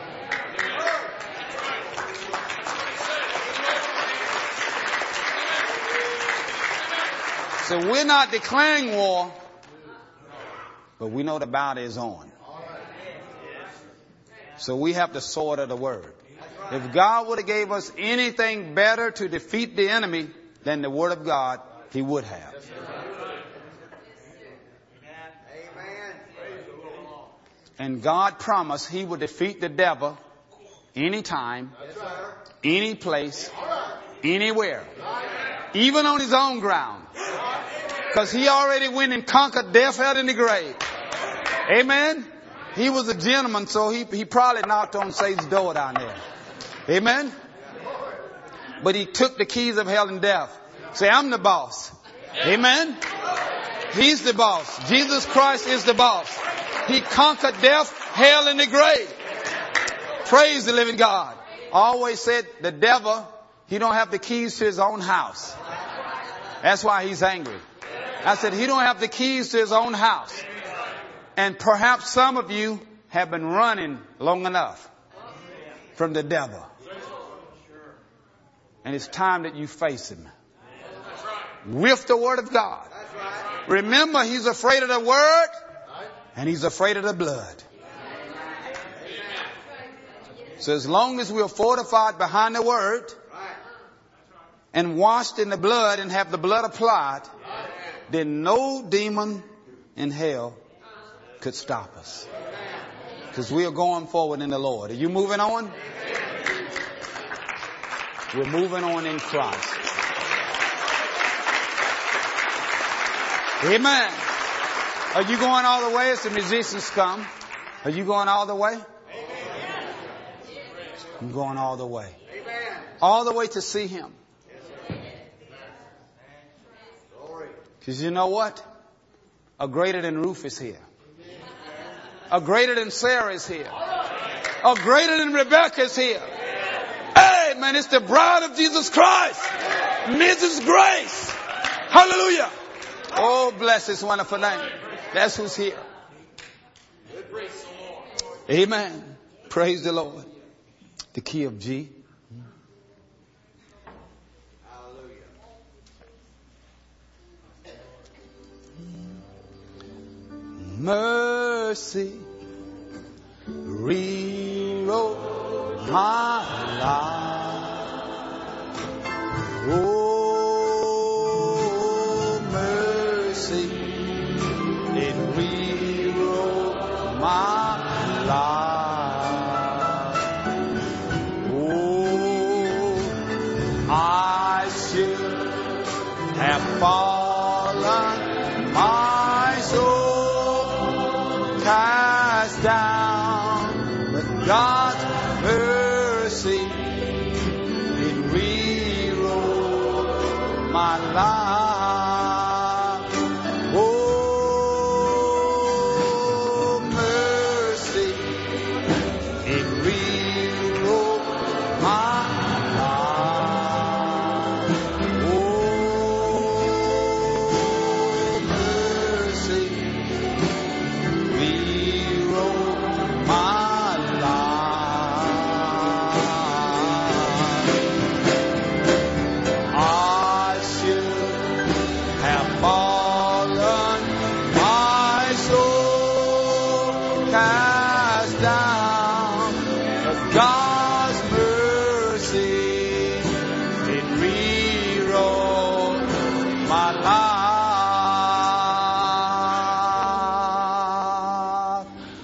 So we're not declaring war, but we know the battle is on. So we have the sword of the word. If God would have gave us anything better to defeat the enemy than the word of God, he would have. And God promised he would defeat the devil anytime, any place, anywhere, even on his own ground. Because he already went and conquered death, hell, and the grave. Amen. He was a gentleman, so he, he probably knocked on Satan's door down there. Amen. But he took the keys of hell and death. Say, I'm the boss. Amen. He's the boss. Jesus Christ is the boss. He conquered death, hell, and the grave. Praise the living God. I always said the devil, he don't have the keys to his own house. That's why he's angry. I said he don't have the keys to his own house. And perhaps some of you have been running long enough from the devil. And it's time that you face him with the word of God. Remember, he's afraid of the word and he's afraid of the blood. So as long as we're fortified behind the word and washed in the blood and have the blood applied, then no demon in hell could stop us. Because we are going forward in the Lord. Are you moving on? We're moving on in Christ. Amen. Are you going all the way as the musicians come? Are you going all the way? I'm going all the way. All the way to see him. Because you know what? A greater than Ruth is here. A greater than Sarah is here. A greater than Rebecca is here. Hey, man, it's the bride of Jesus Christ. Missus Grace. Hallelujah. Oh, bless his wonderful name. That's who's here. Amen. Praise the Lord. The key of G. Mercy rewrote my life. Oh, mercy, it rewrote my life. Oh, I should have fallen, my soul cast down, but God's mercy, it rewrote my life. Oh, mercy, it rewrote my life. Oh, mercy, rewrote my life.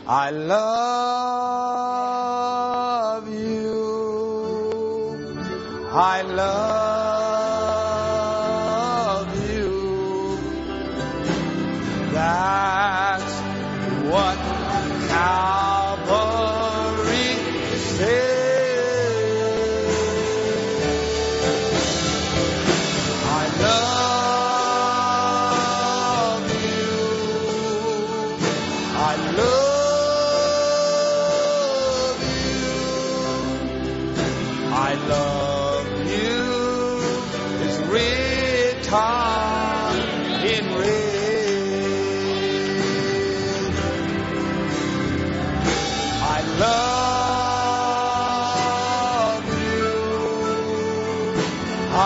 I love you. I love you. That's what Calvary said. I love you. I love you. I love you. It's written in red. I love you. I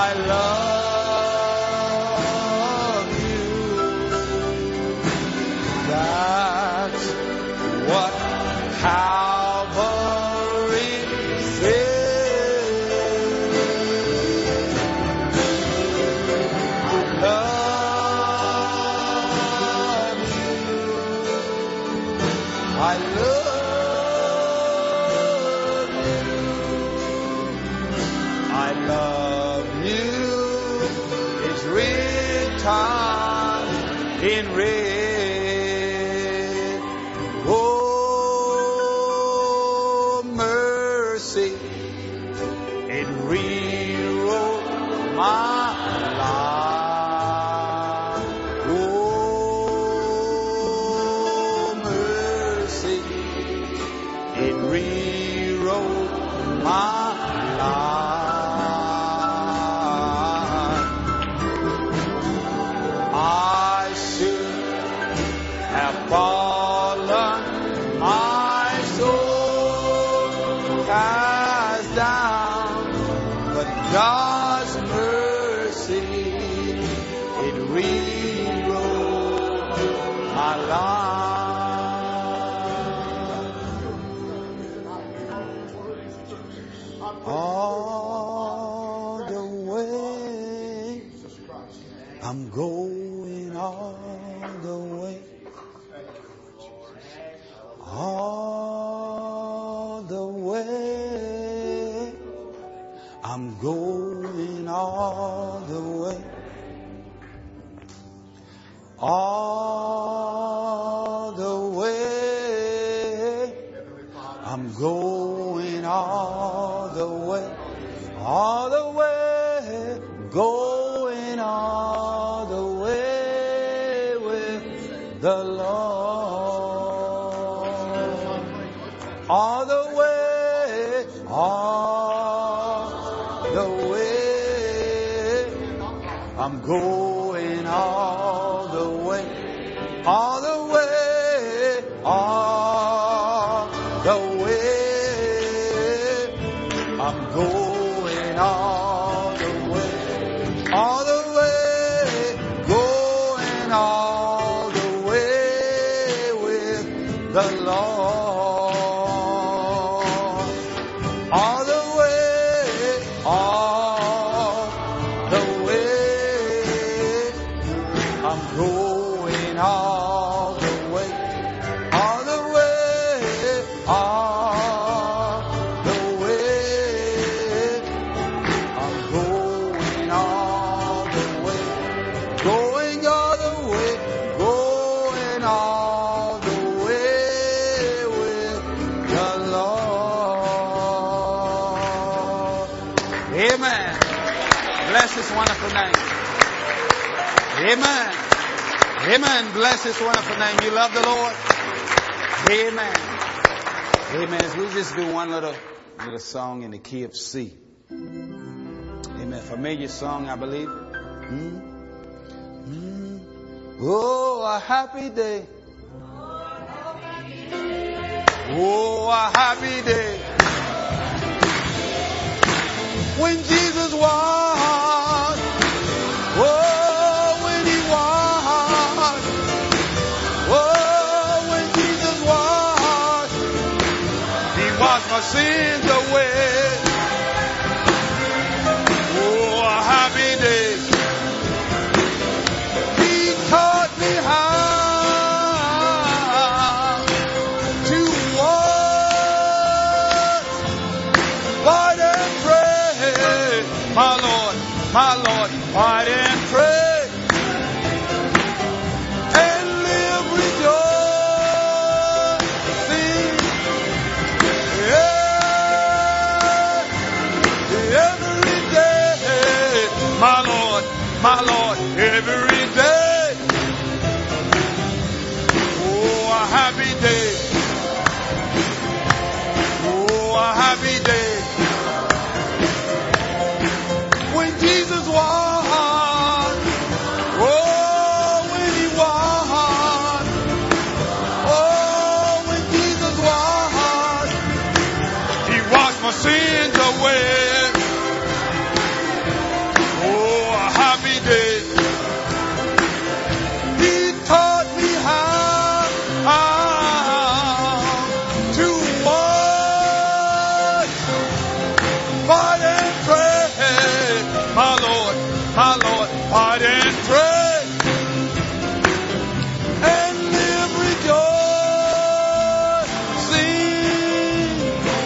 love you. That's what Calvary said. I love you. I love you. I love you. It's written in red. Oh, mercy, it rewrote my life. Oh, mercy, it rewrote my life. I should have fallen, my soul cast down, but God's mercy, it rewrote my life. All the way, I'm going all the way. All the way, I'm going all the way. All the way, I'm going all the way. All the way, going all the way with the Lord. All the way, all the way, I'm going all the way. All the way, all the way, I'm going all the way. All the way, going all the way with the Lord. All the way, all the way, I'm going all the way. All the way, all the way, I'm going all the way. Going all the way, going all the way with the Lord. Amen. Bless His wonderful name. Amen. Amen. Bless His wonderful name. You love the Lord? Amen. Amen. As we just do one little little song in the key of C. Amen. Familiar song, I believe. Mm. Mm. Oh, a happy day. Oh, a happy day. When Jesus walked. Oh, when He walked. Oh, when Jesus walked. He washed my sins away. Oh, a happy day. He taught me how to happy day. Oh, a happy day. When Jesus won. Oh, when he won. Oh, when Jesus won. He washed my sins away. Oh, a happy day. He taught me how, how to watch, fight and pray. My Lord, my Lord, fight and pray. And live rejoicing.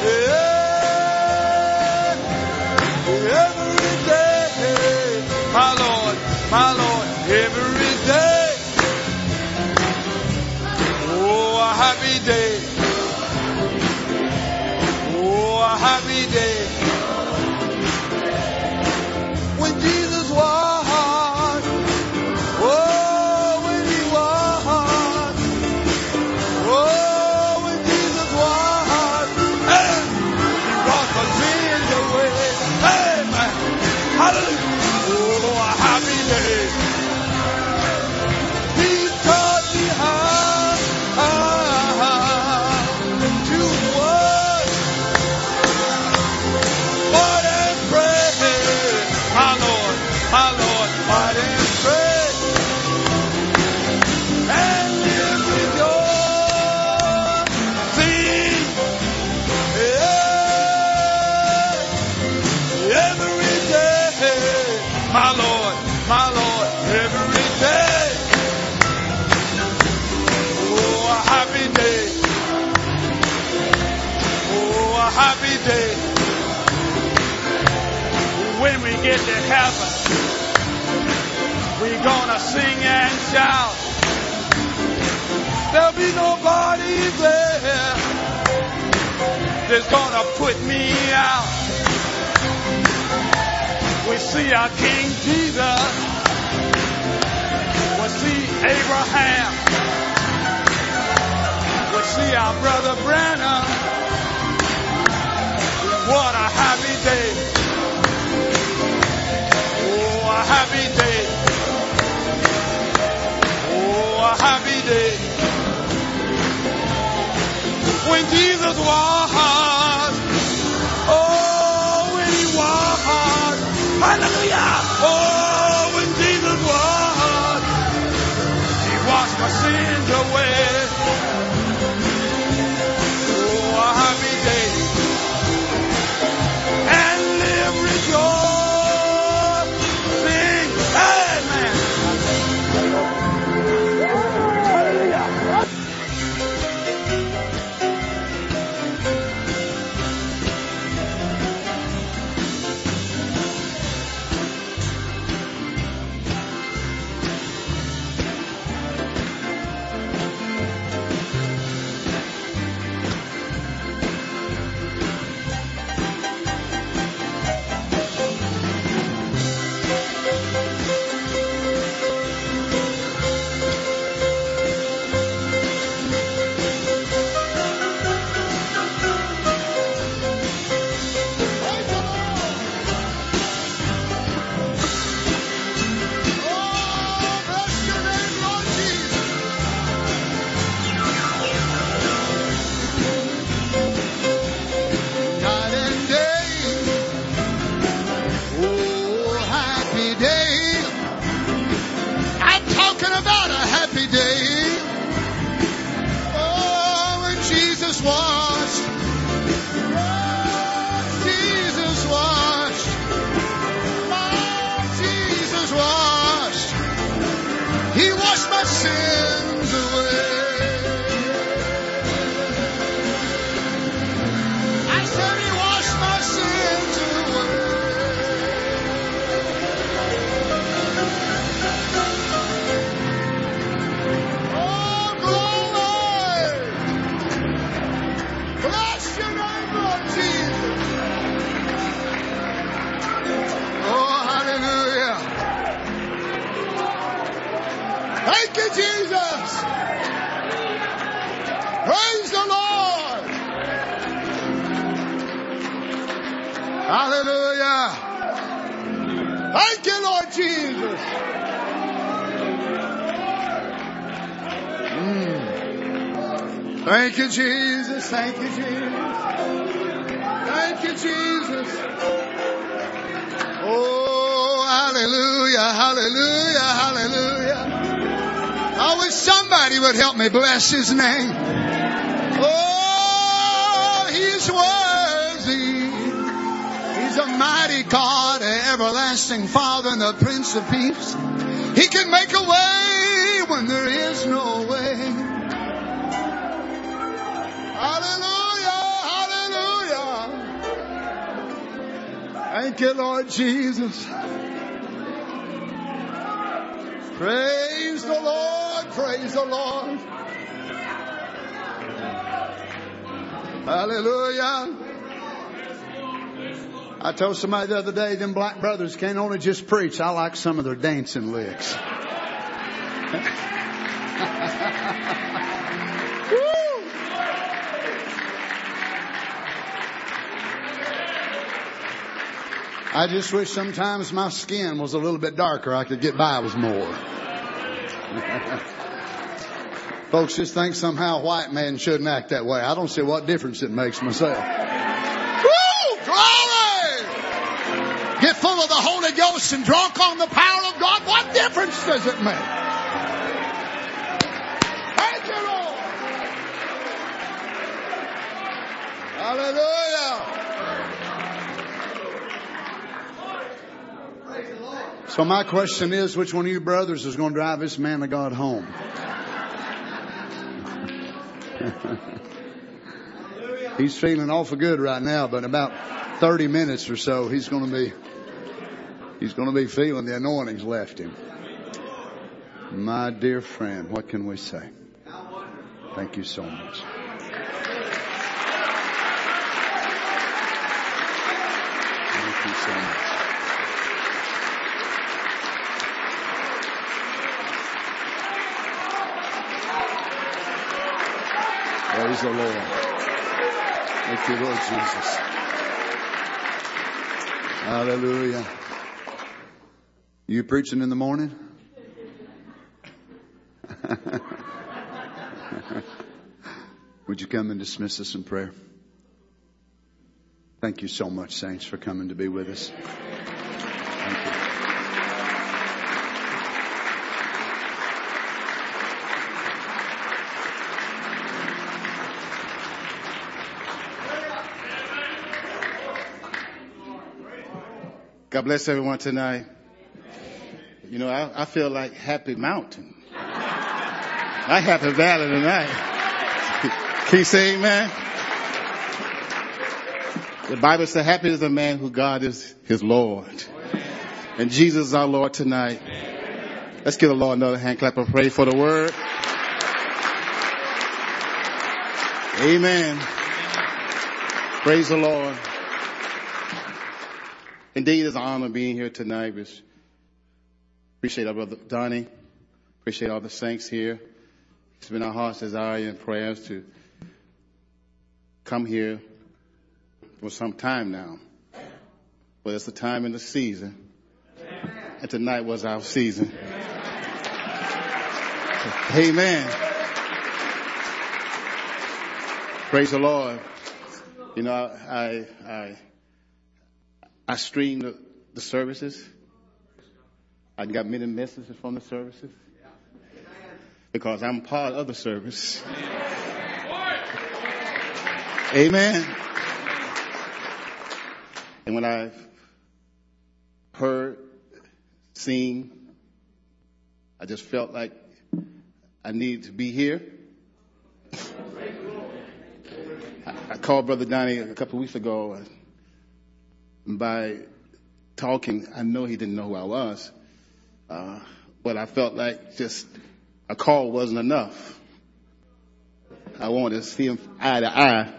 Yeah. Every day. My Lord, my Lord, every day. Oh, a happy day. Oh, a happy day. When Jesus walked. Oh, when he walked. Oh, when Jesus walked. Hey, he washed my sins away. Hey, man. Hallelujah. Oh, a happy day. He taught me how, how to work, fight and pray. My Lord, my Lord, fight and pray. And live rejoicing. Yeah. Every day. My Lord, my Lord, every day. Oh, a happy day. Oh, a happy day. When we get to heaven, we're gonna sing and shout. There'll be nobody there that's gonna put me out. We see our King Jesus. We see Abraham. We see our brother Branham. What a happy day. Oh, a happy day. Oh, a happy day. When Jesus was. Oh, when he was. Hallelujah. Oh, when Jesus was. He washed my sins away. Oh, a happy day. And live rejoicing. Amen. Hallelujah. Praise the Lord. Hallelujah. Thank you, Lord Jesus. Mm. Thank you, Jesus. Thank you, Jesus. Thank you, Jesus. Oh, hallelujah, hallelujah, hallelujah. I wish somebody would help me bless His name. Oh, He's worthy. He's a mighty God, an everlasting Father, and the Prince of Peace. He can make a way when there is no way. Hallelujah, hallelujah. Thank you, Lord Jesus. Praise the Lord, praise the Lord. Hallelujah. I told somebody the other day, them black brothers can't only just preach. I like some of their dancing licks. I just wish sometimes my skin was a little bit darker. I could get by with more. Folks just think somehow a white man shouldn't act that way. I don't see what difference it makes myself. Woo! Glory! Get full of the Holy Ghost and drunk on the power of God. What difference does it make? Thank you, Lord. Hallelujah. So my question is, which one of you brothers is going to drive this man of God home? He's feeling awful good right now, but in about thirty minutes or so, he's going to be, he's going to be feeling the anointing's left him. My dear friend, what can we say? Thank you so much. Thank you so much. Praise the Lord. Thank you, Lord Jesus. Hallelujah. You preaching in the morning? Would you come and dismiss us in prayer? Thank you so much, saints, for coming to be with us. Thank you. God bless everyone tonight. You know, I, I feel like Happy Mountain. I Happy Valley tonight. Can you say amen? The Bible says, happy is the man who God is his Lord. And Jesus is our Lord tonight. Let's give the Lord another hand clap of praise for the word. Amen. Praise the Lord. Indeed, it's an honor being here tonight. We appreciate our brother Donnie. Appreciate all the saints here. It's been our heart's desire and prayers to come here for some time now. But it's a time in the season. And tonight was our season. Amen. Praise the Lord. You know, I, I, I stream the, the services. I got many messages from the services because I'm part of the service. Amen. And when I heard, seen, I just felt like I needed to be here. I, I called Brother Donnie a couple of weeks ago. And by talking, I know he didn't know who I was. Uh, but I felt like just a call wasn't enough. I wanted to see him eye to eye.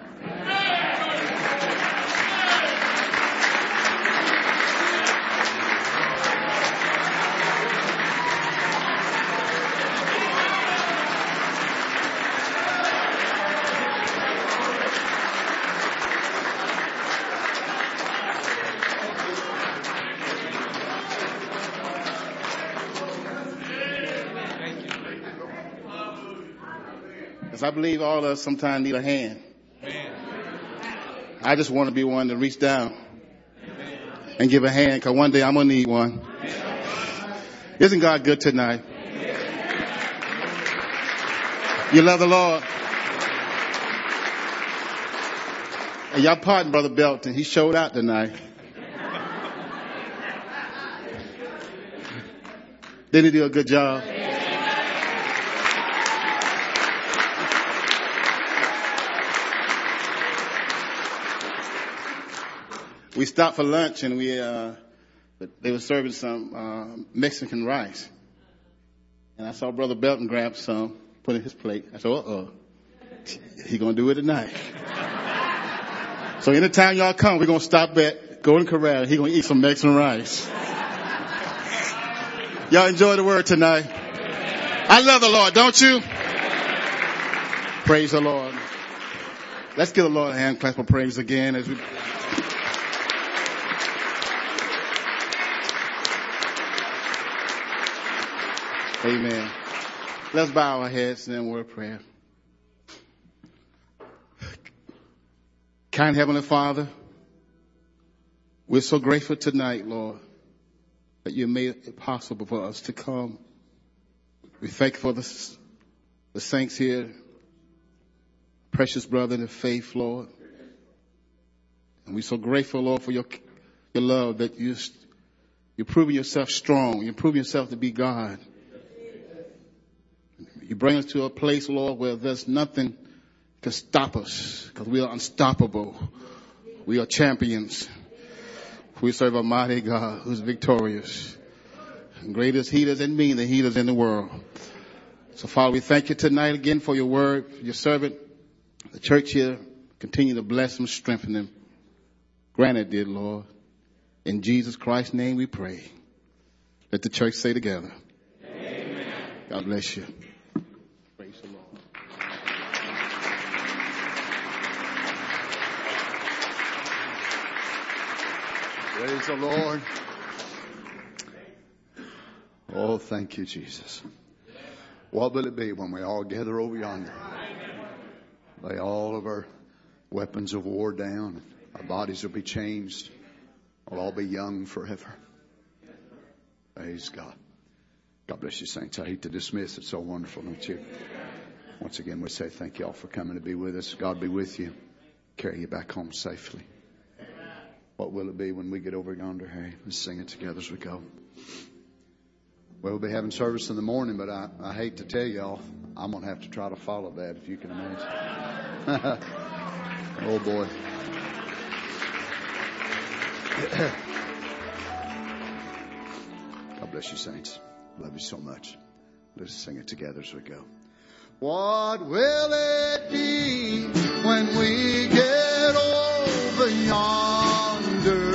Because I believe all of us sometimes need a hand. I just want to be one to reach down and give a hand, because one day I'm going to need one. Isn't God good tonight? You love the Lord. And y'all pardon Brother Belton. He showed out tonight. Did he do a good job? We stopped for lunch and we, uh, they were serving some, uh, Mexican rice. And I saw Brother Belton grab some, put in his plate. I said, uh-oh, he gonna do it tonight. So anytime y'all come, we're gonna stop at Golden Corral. He gonna eat some Mexican rice. Y'all enjoy the word tonight. I love the Lord, don't you? Praise the Lord. Let's give the Lord a hand clap of praise again as we. Amen. Let's bow our heads and then word of prayer. Kind Heavenly Father, we're so grateful tonight, Lord, that you made it possible for us to come. We thank you for the, the saints here, precious brother in the faith, Lord. And we're so grateful, Lord, for your, your love, that you, you're proving yourself strong. You're proving yourself to be God. You bring us to a place, Lord, where there's nothing to stop us, because we are unstoppable. We are champions. We serve a mighty God who's victorious. And great is he that's in me than he that's in the world. So, Father, we thank you tonight again for your word, for your servant, the church here. Continue to bless him, strengthen him. Grant it, dear Lord. In Jesus Christ's name we pray. Let the church say together. Amen. God bless you. Praise the Lord. Praise the Lord. Oh, thank you, Jesus. What will it be when we all gather over yonder? Lay all of our weapons of war down. Our bodies will be changed. We'll all be young forever. Praise God. God bless you, saints. I hate to dismiss. It's so wonderful, don't you? Once again, we say thank you all for coming to be with us. God be with you. Carry you back home safely. What will it be when we get over yonder? Hey, let's sing it together as we go. Well, we'll be having service in the morning, but I, I hate to tell y'all, I'm going to have to try to follow that, if you can imagine. Oh, boy. God bless you, saints. Love you so much. Let's sing it together as we go. What will it be when we get over yonder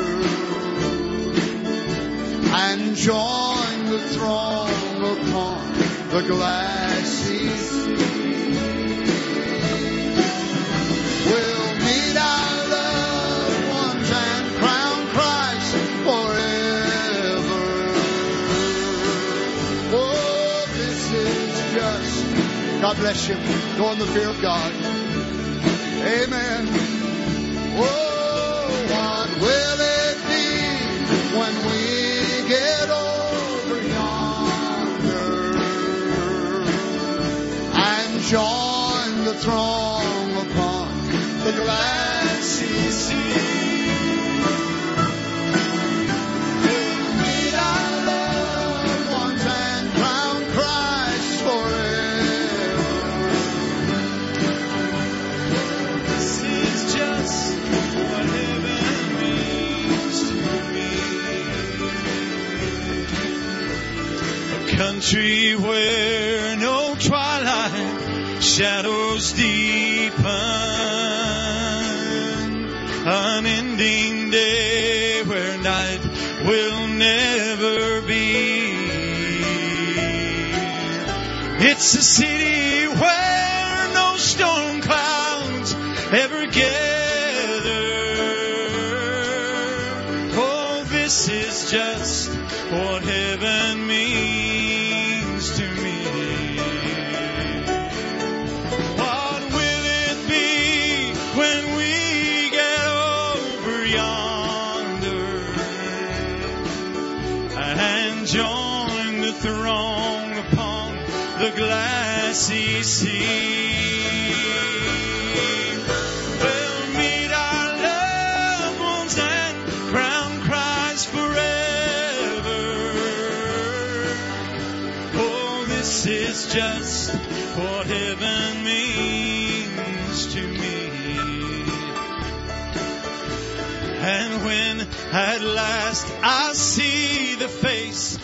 and join the throng upon the glassy sea? We'll meet our loved ones and crown Christ forever. Oh, this is just, God bless you, go in the fear of God. Amen. Oh, what will it be when we get over yonder and join the throng upon the glassy sea? We'll meet our loved ones and crown Christ forever. This is just what heaven means to me. A country where no twilight shadows deepen, unending day where night will never be. It's a city where no storm clouds ever gather. Oh, this is just what heaven means to me. What mercy seat. We'll meet our loved ones and crown Christ forever. Oh, this is just what heaven means to me. And when at last I see the face